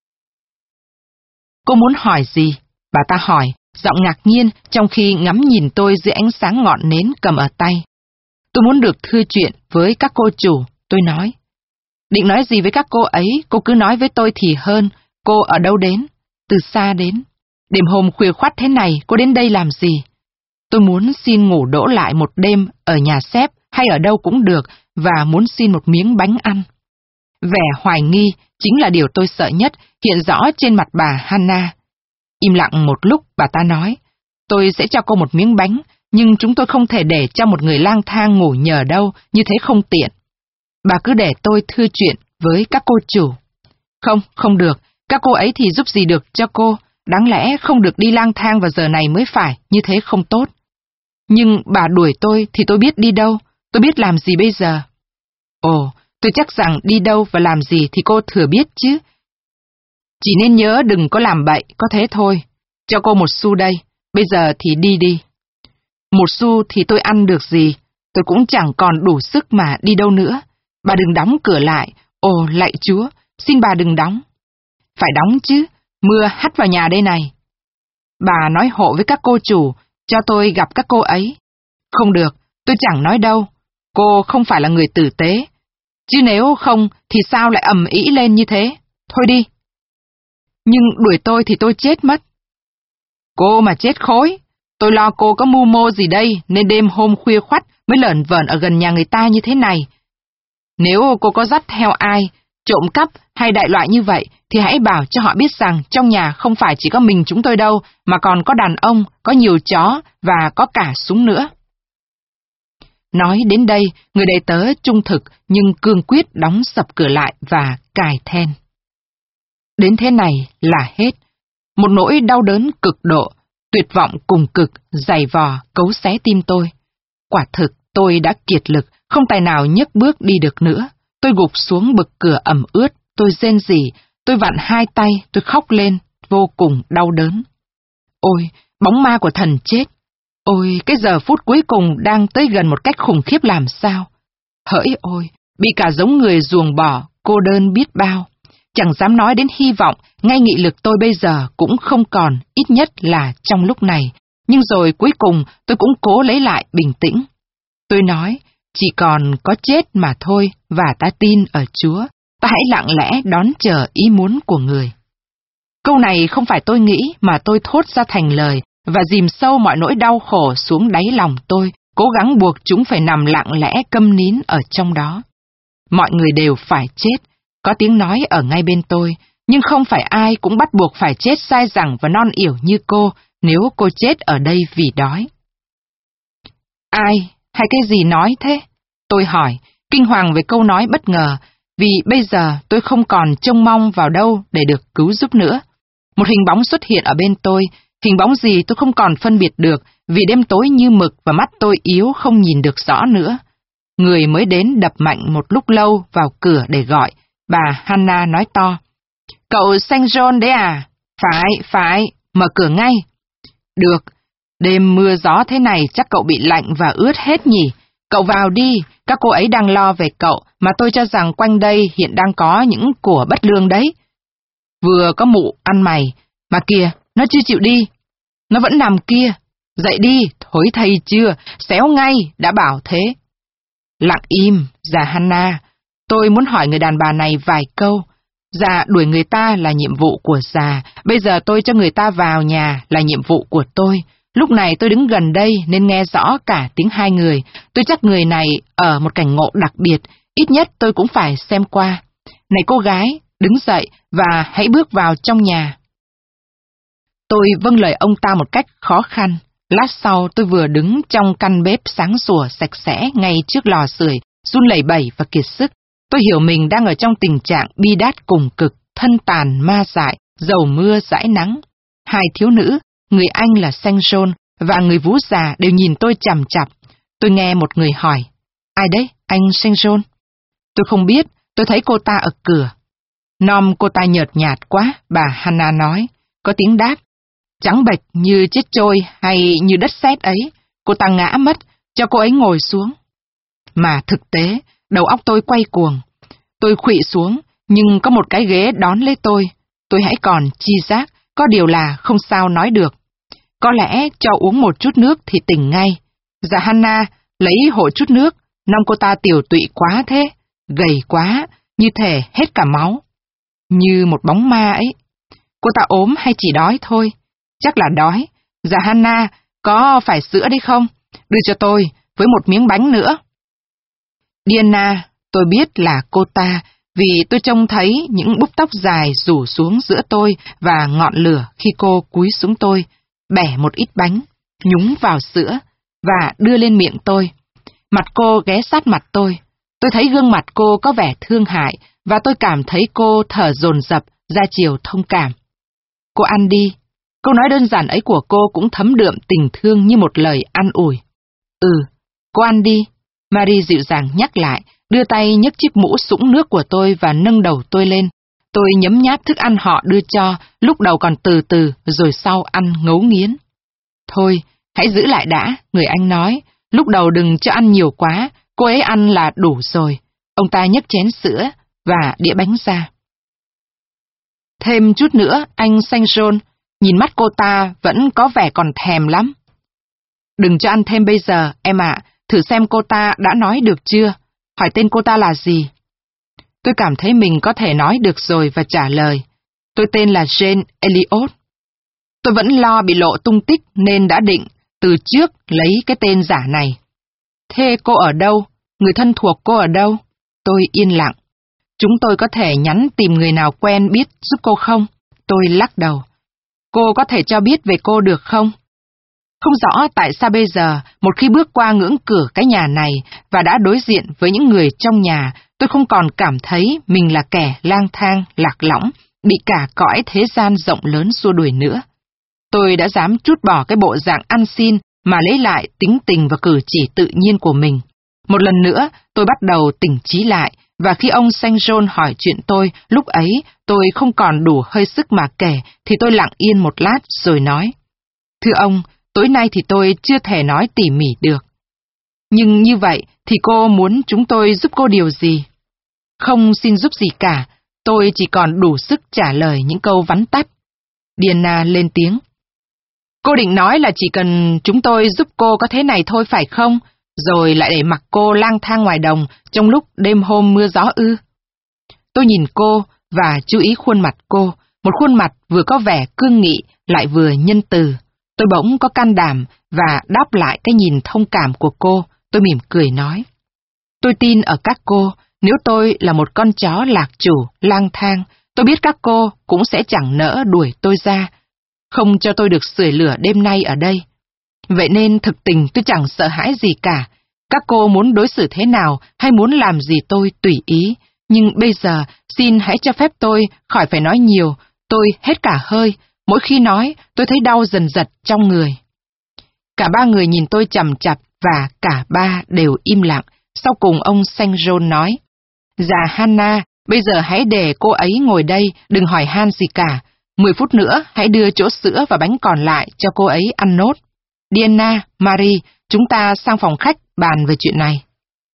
S1: Cô muốn hỏi gì? Bà ta hỏi, giọng ngạc nhiên trong khi ngắm nhìn tôi dưới ánh sáng ngọn nến cầm ở tay. Tôi muốn được thưa chuyện với các cô chủ, tôi nói. Định nói gì với các cô ấy, cô cứ nói với tôi thì hơn. Cô ở đâu đến? Từ xa đến. Đêm hôm khuya khoắt thế này, cô đến đây làm gì? Tôi muốn xin ngủ đỗ lại một đêm ở nhà sếp hay ở đâu cũng được và muốn xin một miếng bánh ăn. Vẻ hoài nghi chính là điều tôi sợ nhất hiện rõ trên mặt bà Hannah. Im lặng một lúc bà ta nói, tôi sẽ cho cô một miếng bánh, nhưng chúng tôi không thể để cho một người lang thang ngủ nhờ đâu, như thế không tiện. Bà cứ để tôi thưa chuyện với các cô chủ. Không, không được, các cô ấy thì giúp gì được cho cô, đáng lẽ không được đi lang thang vào giờ này mới phải, như thế không tốt. Nhưng bà đuổi tôi thì tôi biết đi đâu, tôi biết làm gì bây giờ. Ồ, tôi chắc rằng đi đâu và làm gì thì cô thừa biết chứ. Chỉ nên nhớ đừng có làm bậy, có thế thôi. Cho cô 1 xu đây, bây giờ thì đi đi. 1 xu thì tôi ăn được gì, tôi cũng chẳng còn đủ sức mà đi đâu nữa. Bà đừng đóng cửa lại, ồ lạy Chúa, xin bà đừng đóng. Phải đóng chứ, mưa hắt vào nhà đây này. Bà nói hộ với các cô chủ, cho tôi gặp các cô ấy. Không được, tôi chẳng nói đâu, cô không phải là người tử tế. Chứ nếu không thì sao lại ầm ĩ lên như thế, thôi đi. Nhưng đuổi tôi thì tôi chết mất. Cô mà chết khối. Tôi lo cô có mưu mô gì đây, nên đêm hôm khuya khoắt mới lởn vởn ở gần nhà người ta như thế này. Nếu cô có dắt theo ai, trộm cắp hay đại loại như vậy, thì hãy bảo cho họ biết rằng trong nhà không phải chỉ có mình chúng tôi đâu, mà còn có đàn ông, có nhiều chó và có cả súng nữa. Nói đến đây, người đầy tớ trung thực nhưng cương quyết đóng sập cửa lại và cài then. Đến thế này là hết. Một nỗi đau đớn cực độ, tuyệt vọng cùng cực, dày vò, cấu xé tim tôi. Quả thực, tôi đã kiệt lực, không tài nào nhấc bước đi được nữa. Tôi gục xuống bực cửa ẩm ướt, tôi rên rỉ, tôi vặn hai tay, tôi khóc lên, vô cùng đau đớn. Ôi, bóng ma của thần chết! Ôi, cái giờ phút cuối cùng đang tới gần một cách khủng khiếp làm sao! Hỡi ôi, bị cả giống người ruồng bỏ, cô đơn biết bao. Chẳng dám nói đến hy vọng, ngay nghị lực tôi bây giờ cũng không còn, ít nhất là trong lúc này. Nhưng rồi cuối cùng tôi cũng cố lấy lại bình tĩnh. Tôi nói, chỉ còn có chết mà thôi, và ta tin ở Chúa. Ta hãy lặng lẽ đón chờ ý muốn của người. Câu này không phải tôi nghĩ mà tôi thốt ra thành lời, và dìm sâu mọi nỗi đau khổ xuống đáy lòng tôi, cố gắng buộc chúng phải nằm lặng lẽ câm nín ở trong đó. Mọi người đều phải chết, có tiếng nói ở ngay bên tôi, nhưng không phải ai cũng bắt buộc phải chết dai dẳng và non yểu như cô, nếu cô chết ở đây vì đói. Ai hay cái gì nói thế? Tôi hỏi, kinh hoàng với câu nói bất ngờ, vì bây giờ tôi không còn trông mong vào đâu để được cứu giúp nữa. Một hình bóng xuất hiện ở bên tôi, hình bóng gì tôi không còn phân biệt được, vì đêm tối như mực và mắt tôi yếu không nhìn được rõ nữa. Người mới đến đập mạnh một lúc lâu vào cửa để gọi, bà Hannah nói to. Cậu Saint John đấy à? Phải, mở cửa ngay. Được, đêm mưa gió thế này chắc cậu bị lạnh và ướt hết nhỉ? Cậu vào đi, các cô ấy đang lo về cậu, mà tôi cho rằng quanh đây hiện đang có những của bất lương đấy. Vừa có mụ ăn mày, mà kìa, nó chưa chịu đi. Nó vẫn nằm kia. Dậy đi, thối thây chưa, xéo ngay, đã bảo thế. Lặng im, già Hannah, tôi muốn hỏi người đàn bà này vài câu. Già đuổi người ta là nhiệm vụ của già, bây giờ tôi cho người ta vào nhà là nhiệm vụ của tôi. Lúc này tôi đứng gần đây nên nghe rõ cả tiếng hai người. Tôi chắc người này ở một cảnh ngộ đặc biệt, ít nhất tôi cũng phải xem qua. Này cô gái, đứng dậy và hãy bước vào trong nhà. Tôi vâng lời ông ta một cách khó khăn. Lát sau tôi vừa đứng trong căn bếp sáng sủa sạch sẽ ngay trước lò sưởi, run lẩy bẩy và kiệt sức. Tôi hiểu mình đang ở trong tình trạng bi đát cùng cực, thân tàn ma dại, dầu mưa dãi nắng. Hai thiếu nữ, người anh là Saint John và người vú già đều nhìn tôi chằm chằm. Tôi nghe một người hỏi, ai đấy, anh Saint John? Tôi không biết, tôi thấy cô ta ở cửa. Nom cô ta nhợt nhạt quá, bà Hannah nói, có tiếng đáp. Trắng bệch như chết trôi hay như đất sét ấy, cô ta ngã mất, cho cô ấy ngồi xuống. Mà thực tế, đầu óc tôi quay cuồng. Tôi khuỵu xuống, nhưng có một cái ghế đón lấy tôi. Tôi hãy còn chi giác, có điều là không sao nói được. Có lẽ cho uống một chút nước thì tỉnh ngay. Dạ Hannah, lấy hộ chút nước, năm cô ta tiểu tụy quá thế, gầy quá, như thể hết cả máu. Như một bóng ma ấy. Cô ta ốm hay chỉ đói thôi? Chắc là đói. Dạ Hannah, có phải sữa đấy không? Đưa cho tôi, với một miếng bánh nữa. Diana, tôi biết là cô ta, vì tôi trông thấy những búp tóc dài rủ xuống giữa tôi và ngọn lửa khi cô cúi xuống tôi, bẻ một ít bánh, nhúng vào sữa và đưa lên miệng tôi. Mặt cô ghé sát mặt tôi. Tôi thấy gương mặt cô có vẻ thương hại và tôi cảm thấy cô thở dồn dập ra chiều thông cảm. Cô ăn đi. Câu nói đơn giản ấy của cô cũng thấm đượm tình thương như một lời an ủi. Cô ăn đi. Marie dịu dàng nhắc lại, đưa tay nhấc chiếc mũ sũng nước của tôi và nâng đầu tôi lên. Tôi nhấm nháp thức ăn họ đưa cho, lúc đầu còn từ từ, rồi sau ăn ngấu nghiến. Thôi, hãy giữ lại đã, người anh nói. Lúc đầu đừng cho ăn nhiều quá, cô ấy ăn là đủ rồi. Ông ta nhấc chén sữa và đĩa bánh ra. Thêm chút nữa, anh Saint John. Nhìn mắt cô ta vẫn có vẻ còn thèm lắm. Đừng cho ăn thêm bây giờ, em ạ. Thử xem cô ta đã nói được chưa? Hỏi tên cô ta là gì? Tôi cảm thấy mình có thể nói được rồi và trả lời. Tôi tên là Jane Elliot. Tôi vẫn lo bị lộ tung tích nên đã định từ trước lấy cái tên giả này. Thế cô ở đâu? Người thân thuộc cô ở đâu? Tôi yên lặng. Chúng tôi có thể nhắn tìm người nào quen biết giúp cô không? Tôi lắc đầu. Cô có thể cho biết về cô được không? Không rõ tại sao bây giờ, một khi bước qua ngưỡng cửa cái nhà này và đã đối diện với những người trong nhà, tôi không còn cảm thấy mình là kẻ lang thang, lạc lõng, bị cả cõi thế gian rộng lớn xua đuổi nữa. Tôi đã dám trút bỏ cái bộ dạng ăn xin mà lấy lại tính tình và cử chỉ tự nhiên của mình. Một lần nữa, tôi bắt đầu tỉnh trí lại, và khi ông Saint John hỏi chuyện tôi, lúc ấy tôi không còn đủ hơi sức mà kể, thì tôi lặng yên một lát rồi nói. Thưa ông, tối nay thì tôi chưa thể nói tỉ mỉ được. Nhưng như vậy thì cô muốn chúng tôi giúp cô điều gì? Không xin giúp gì cả, tôi chỉ còn đủ sức trả lời những câu vắn tắt. Diana lên tiếng. Cô định nói là chỉ cần chúng tôi giúp cô có thế này thôi phải không? Rồi lại để mặc cô lang thang ngoài đồng trong lúc đêm hôm mưa gió ư? Tôi nhìn cô và chú ý khuôn mặt cô, một khuôn mặt vừa có vẻ cương nghị lại vừa nhân từ. Tôi bỗng có can đảm và đáp lại cái nhìn thông cảm của cô. Tôi mỉm cười nói. Tôi tin ở các cô, nếu tôi là một con chó lạc chủ, lang thang, tôi biết các cô cũng sẽ chẳng nỡ đuổi tôi ra, không cho tôi được sưởi lửa đêm nay ở đây. Vậy nên thực tình tôi chẳng sợ hãi gì cả. Các cô muốn đối xử thế nào hay muốn làm gì tôi tùy ý. Nhưng bây giờ xin hãy cho phép tôi khỏi phải nói nhiều. Tôi hết cả hơi. Mỗi khi nói tôi thấy đau dần dật trong người. Cả ba người nhìn tôi chằm chặp và cả ba đều im lặng. Sau cùng ông Saint John nói. Dạ Hannah, bây giờ hãy để cô ấy ngồi đây, đừng hỏi han gì cả. 10 phút nữa hãy đưa chỗ sữa và bánh còn lại cho cô ấy ăn nốt. Diana, Marie, chúng ta sang phòng khách bàn về chuyện này.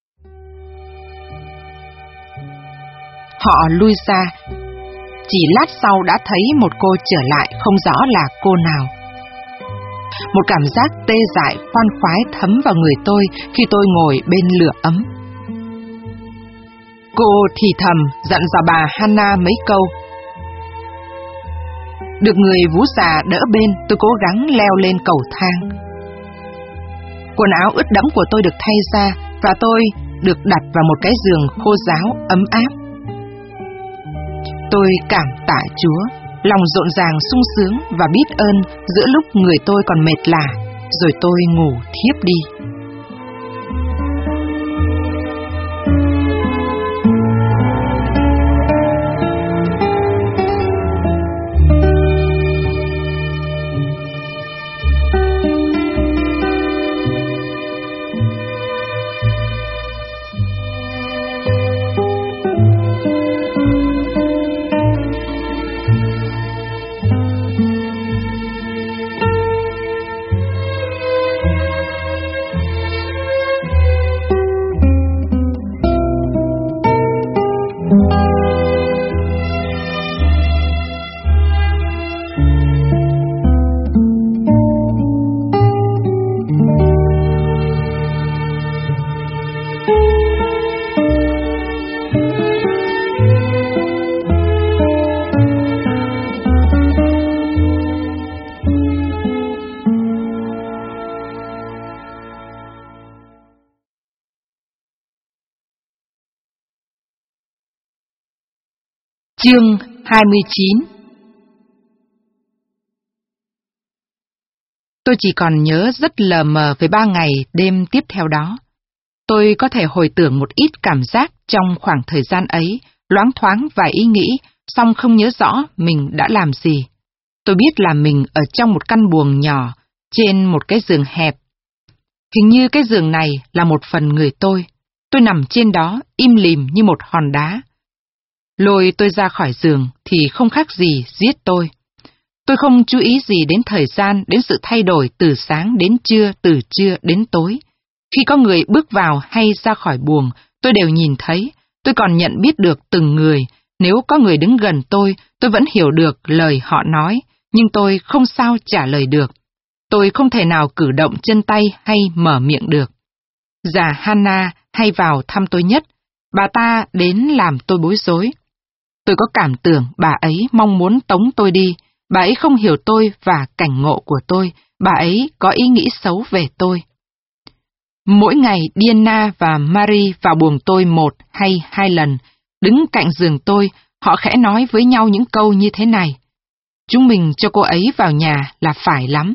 S1: Họ lui ra. Chỉ lát sau đã thấy một cô trở lại không rõ là cô nào. Một cảm giác tê dại khoan khoái thấm vào người tôi khi tôi ngồi bên lửa ấm. Cô thì thầm dặn dò bà Hannah mấy câu. Được người vú già đỡ bên, tôi cố gắng leo lên cầu thang. Quần áo ướt đẫm của tôi được thay ra và tôi được đặt vào một cái giường khô ráo ấm áp. Tôi cảm tạ Chúa, lòng rộn ràng sung sướng và biết ơn giữa lúc người tôi còn mệt lả, rồi tôi ngủ thiếp đi. Chương 29. Tôi chỉ còn nhớ rất lờ mờ về 3 ngày đêm tiếp theo đó. Tôi có thể hồi tưởng một ít cảm giác trong khoảng thời gian ấy, loáng thoáng vài ý nghĩ, song không nhớ rõ mình đã làm gì. Tôi biết là mình ở trong một căn buồng nhỏ, trên một cái giường hẹp. Hình như cái giường này là một phần người tôi. Tôi nằm trên đó, im lìm như một hòn đá. Lôi tôi ra khỏi giường thì không khác gì giết tôi. Tôi không chú ý gì đến thời gian, đến sự thay đổi từ sáng đến trưa, từ trưa đến tối. Khi có người bước vào hay ra khỏi buồng, tôi đều nhìn thấy, tôi còn nhận biết được từng người. Nếu có người đứng gần tôi vẫn hiểu được lời họ nói, nhưng tôi không sao trả lời được. Tôi không thể nào cử động chân tay hay mở miệng được. Già Hannah hay vào thăm tôi nhất, bà ta đến làm tôi bối rối. Tôi có cảm tưởng bà ấy mong muốn tống tôi đi, Bà ấy không hiểu tôi và cảnh ngộ của tôi, bà ấy có ý nghĩ xấu về tôi. Mỗi ngày Diana và Marie vào buồng tôi 1 hay 2 lần, đứng cạnh giường tôi, họ khẽ nói với nhau những câu như thế này. Chúng mình cho cô ấy vào nhà là phải lắm.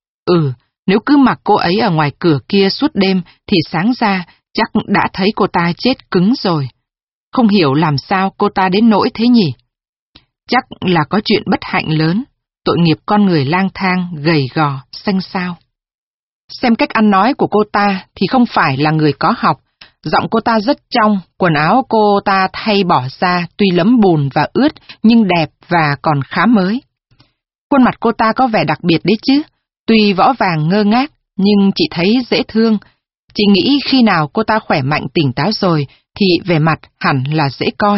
S1: Nếu cứ mặc cô ấy ở ngoài cửa kia suốt đêm thì sáng ra chắc đã thấy cô ta chết cứng rồi. Không hiểu làm sao cô ta đến nỗi thế nhỉ? Chắc là có chuyện bất hạnh lớn, tội nghiệp con người lang thang, gầy gò, xanh xao. Xem cách ăn nói của cô ta thì không phải là người có học, giọng cô ta rất trong, quần áo cô ta thay bỏ ra tuy lấm bùn và ướt nhưng đẹp và còn khá mới. Khuôn mặt cô ta có vẻ đặc biệt đấy chứ, tuy võ vàng ngơ ngác nhưng chị thấy dễ thương. Chị nghĩ khi nào cô ta khỏe mạnh tỉnh táo rồi thì vẻ mặt hẳn là dễ coi.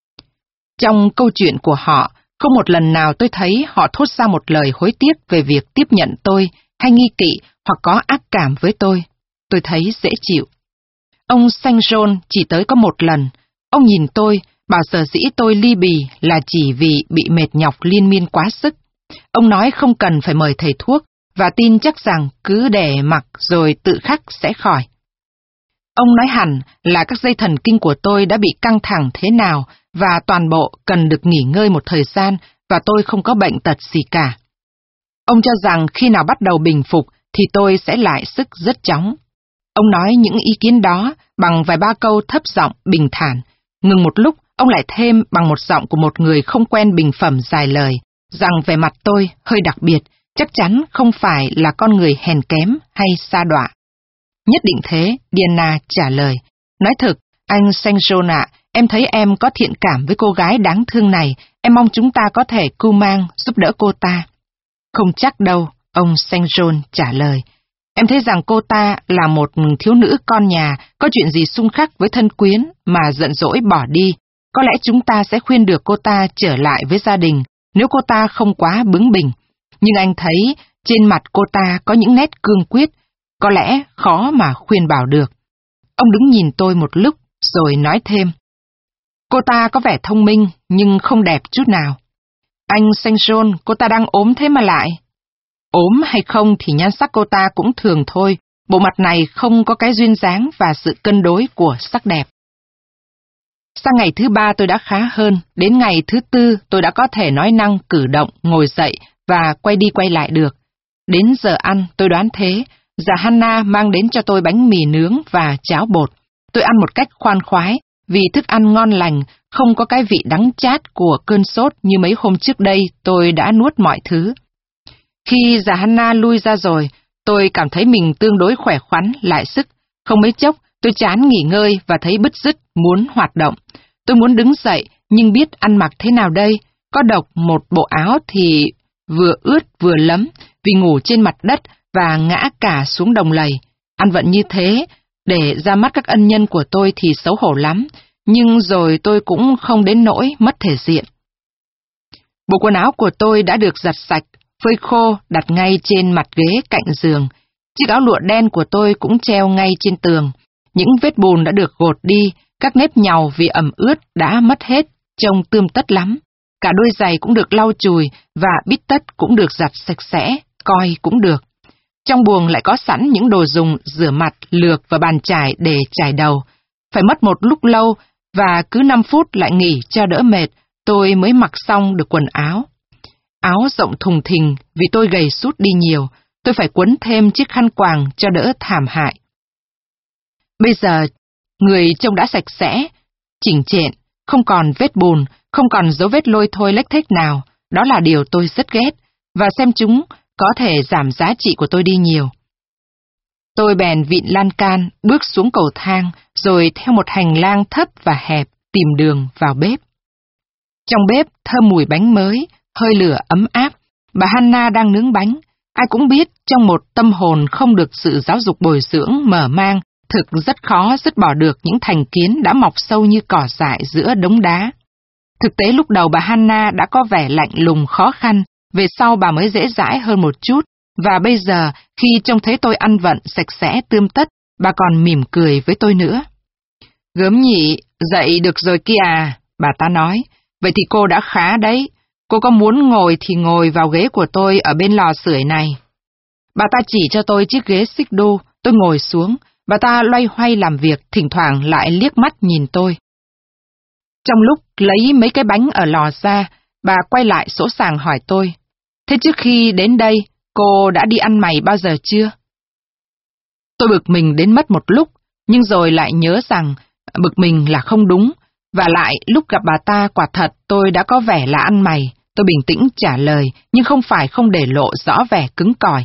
S1: Trong câu chuyện của họ, không một lần nào tôi thấy họ thốt ra một lời hối tiếc về việc tiếp nhận tôi hay nghi kỵ hoặc có ác cảm với tôi. Tôi thấy dễ chịu. Ông Saint John chỉ tới có một lần. Ông nhìn tôi, bảo sở dĩ tôi ly bì là chỉ vì bị mệt nhọc liên miên quá sức. Ông nói không cần phải mời thầy thuốc và tin chắc rằng cứ để mặc rồi tự khắc sẽ khỏi. Ông nói hẳn là các dây thần kinh của tôi đã bị căng thẳng thế nào và toàn bộ cần được nghỉ ngơi một thời gian và tôi không có bệnh tật gì cả. Ông cho rằng khi nào bắt đầu bình phục thì tôi sẽ lại sức rất chóng. Ông nói những ý kiến đó bằng vài ba câu thấp giọng bình thản. Ngừng một lúc, ông lại thêm bằng một giọng của một người không quen bình phẩm dài lời, rằng vẻ mặt tôi hơi đặc biệt, chắc chắn không phải là con người hèn kém hay sa đọa. Nhất định thế, Diana trả lời. Nói thực, anh Saint John ạ, em thấy em có thiện cảm với cô gái đáng thương này, em mong chúng ta có thể cưu mang giúp đỡ cô ta. Không chắc đâu, ông Saint John trả lời. Em thấy rằng cô ta là một thiếu nữ con nhà, có chuyện gì xung khắc với thân quyến mà giận dỗi bỏ đi. Có lẽ chúng ta sẽ khuyên được cô ta trở lại với gia đình, nếu cô ta không quá bướng bỉnh. Nhưng anh thấy trên mặt cô ta có những nét cương quyết, có lẽ khó mà khuyên bảo được. Ông đứng nhìn tôi một lúc, rồi nói thêm. Cô ta có vẻ thông minh, nhưng không đẹp chút nào. Anh Saint John, cô ta đang ốm thế mà lại. Ốm hay không thì nhan sắc cô ta cũng thường thôi, bộ mặt này không có cái duyên dáng và sự cân đối của sắc đẹp. Sang ngày thứ 3 tôi đã khá hơn, đến ngày thứ 4 tôi đã có thể nói năng, cử động, ngồi dậy và quay đi quay lại được. Đến giờ ăn tôi đoán thế, già Hannah mang đến cho tôi bánh mì nướng và cháo bột. Tôi ăn một cách khoan khoái, vì thức ăn ngon lành, không có cái vị đắng chát của cơn sốt như mấy hôm trước đây tôi đã nuốt mọi thứ. Khi già Hannah lui ra rồi, tôi cảm thấy mình tương đối khỏe khoắn, lại sức. Không mấy chốc, tôi chán nghỉ ngơi và thấy bứt rứt, muốn hoạt động. Tôi muốn đứng dậy, nhưng biết ăn mặc thế nào đây? Có độc một bộ áo thì vừa ướt vừa lấm, vì ngủ trên mặt đất và ngã cả xuống đồng lầy. Ăn vận như thế, để ra mắt các ân nhân của tôi thì xấu hổ lắm, nhưng rồi tôi cũng không đến nỗi mất thể diện. Bộ quần áo của tôi đã được giặt sạch, phơi khô đặt ngay trên mặt ghế cạnh giường. Chiếc áo lụa đen của tôi cũng treo ngay trên tường. Những vết bùn đã được gột đi, các nếp nhàu vì ẩm ướt đã mất hết, trông tươm tất lắm. Cả đôi giày cũng được lau chùi và bít tất cũng được giặt sạch sẽ, coi cũng được. Trong buồng lại có sẵn những đồ dùng rửa mặt, lược và bàn chải để chải đầu. Phải mất một lúc lâu và cứ 5 phút lại nghỉ cho đỡ mệt, tôi mới mặc xong được quần áo. Áo rộng thùng thình vì tôi gầy sút đi nhiều, tôi phải quấn thêm chiếc khăn quàng cho đỡ thảm hại. Bây giờ, người trông đã sạch sẽ, chỉnh chện, không còn vết bùn, không còn dấu vết lôi thôi lếch thếch nào, đó là điều tôi rất ghét, và xem chúng có thể giảm giá trị của tôi đi nhiều. Tôi bèn vịn lan can, bước xuống cầu thang, rồi theo một hành lang thấp và hẹp, tìm đường vào bếp. Trong bếp thơm mùi bánh mới, hơi lửa ấm áp, bà Hannah đang nướng bánh. Ai cũng biết trong một tâm hồn không được sự giáo dục bồi dưỡng mở mang, thực rất khó dứt bỏ được những thành kiến đã mọc sâu như cỏ dại giữa đống đá. Thực tế lúc đầu bà Hannah đã có vẻ lạnh lùng khó khăn, về sau bà mới dễ dãi hơn một chút, và bây giờ khi trông thấy tôi ăn vận sạch sẽ tươm tất, bà còn mỉm cười với tôi nữa. Gớm nhỉ, dậy được rồi kia à, bà ta nói, vậy thì cô đã khá đấy. Cô có muốn ngồi thì ngồi vào ghế của tôi ở bên lò sưởi này. Bà ta chỉ cho tôi chiếc ghế xích đu, tôi ngồi xuống, bà ta loay hoay làm việc, thỉnh thoảng lại liếc mắt nhìn tôi. Trong lúc lấy mấy cái bánh ở lò ra, bà quay lại sỗ sàng hỏi tôi, thế trước khi đến đây, cô đã đi ăn mày bao giờ chưa? Tôi bực mình đến mất một lúc, nhưng rồi lại nhớ rằng bực mình là không đúng, và lại lúc gặp bà ta quả thật tôi đã có vẻ là ăn mày. Tôi bình tĩnh trả lời, nhưng không phải không để lộ rõ vẻ cứng cỏi.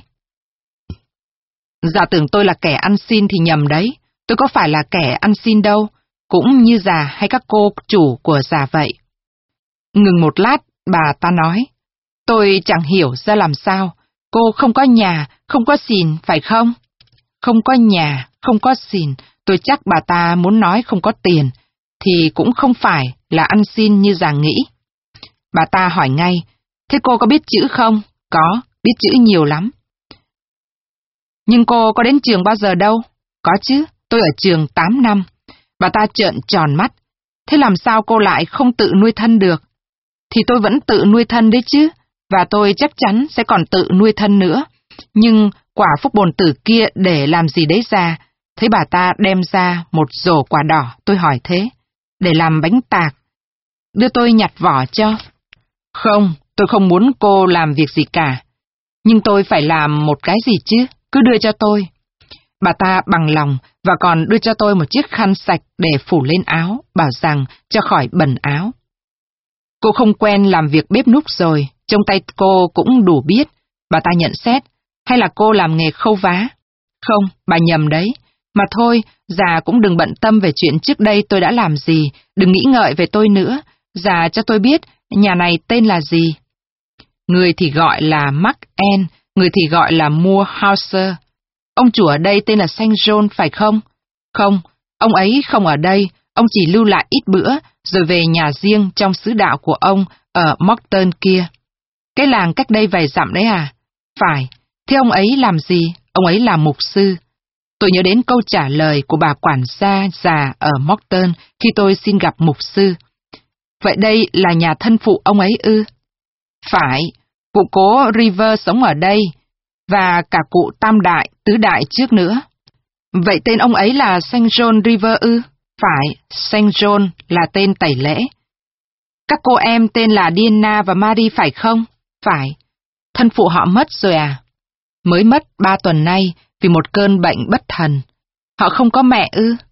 S1: Giả tưởng tôi là kẻ ăn xin thì nhầm đấy, tôi có phải là kẻ ăn xin đâu, cũng như già hay các cô chủ của già vậy. Ngừng một lát, bà ta nói, tôi chẳng hiểu ra làm sao, cô không có nhà, không có xìn, phải không? Không có nhà, không có xìn, tôi chắc bà ta muốn nói không có tiền, thì cũng không phải là ăn xin như già nghĩ. Bà ta hỏi ngay, thế cô có biết chữ không? Có, biết chữ nhiều lắm. Nhưng cô có đến trường bao giờ đâu? Có chứ, tôi ở trường 8 năm. Bà ta trợn tròn mắt. Thế làm sao cô lại không tự nuôi thân được? Thì tôi vẫn tự nuôi thân đấy chứ, và tôi chắc chắn sẽ còn tự nuôi thân nữa. Nhưng quả phúc bồn tử kia để làm gì đấy ra? Thấy bà ta đem ra một rổ quả đỏ, tôi hỏi thế. Để làm bánh tạc. Đưa tôi nhặt vỏ cho. Không, tôi không muốn cô làm việc gì cả. Nhưng tôi phải làm một cái gì chứ, cứ đưa cho tôi. Bà ta bằng lòng và còn đưa cho tôi một chiếc khăn sạch để phủ lên áo, bảo rằng cho khỏi bẩn áo. Cô không quen làm việc bếp núc rồi, trong tay cô cũng đủ biết. Bà ta nhận xét, hay là cô làm nghề khâu vá? Không, bà nhầm đấy. Mà thôi, già cũng đừng bận tâm về chuyện trước đây tôi đã làm gì, đừng nghĩ ngợi về tôi nữa. Già cho tôi biết, nhà này tên là gì? Người thì gọi là Mark N, người thì gọi là Moorhauser. Ông chủ ở đây tên là Saint John phải không? Không, ông ấy không ở đây, ông chỉ lưu lại ít bữa, rồi về nhà riêng trong xứ đạo của ông ở Morton kia. Cái làng cách đây vài dặm đấy à? Phải, thế ông ấy làm gì? Ông ấy là mục sư. Tôi nhớ đến câu trả lời của bà quản gia già ở Morton khi tôi xin gặp mục sư. Vậy đây là nhà thân phụ ông ấy ư? Phải, cụ cố River sống ở đây, và cả cụ Tam Đại, Tứ Đại trước nữa. Vậy tên ông ấy là Saint John River ư? Phải, Saint John là tên tẩy lễ. Các cô em tên là Diana và Marie phải không? Phải. Thân phụ họ mất rồi à? Mới mất 3 tuần nay vì một cơn bệnh bất thần. Họ không có mẹ ư?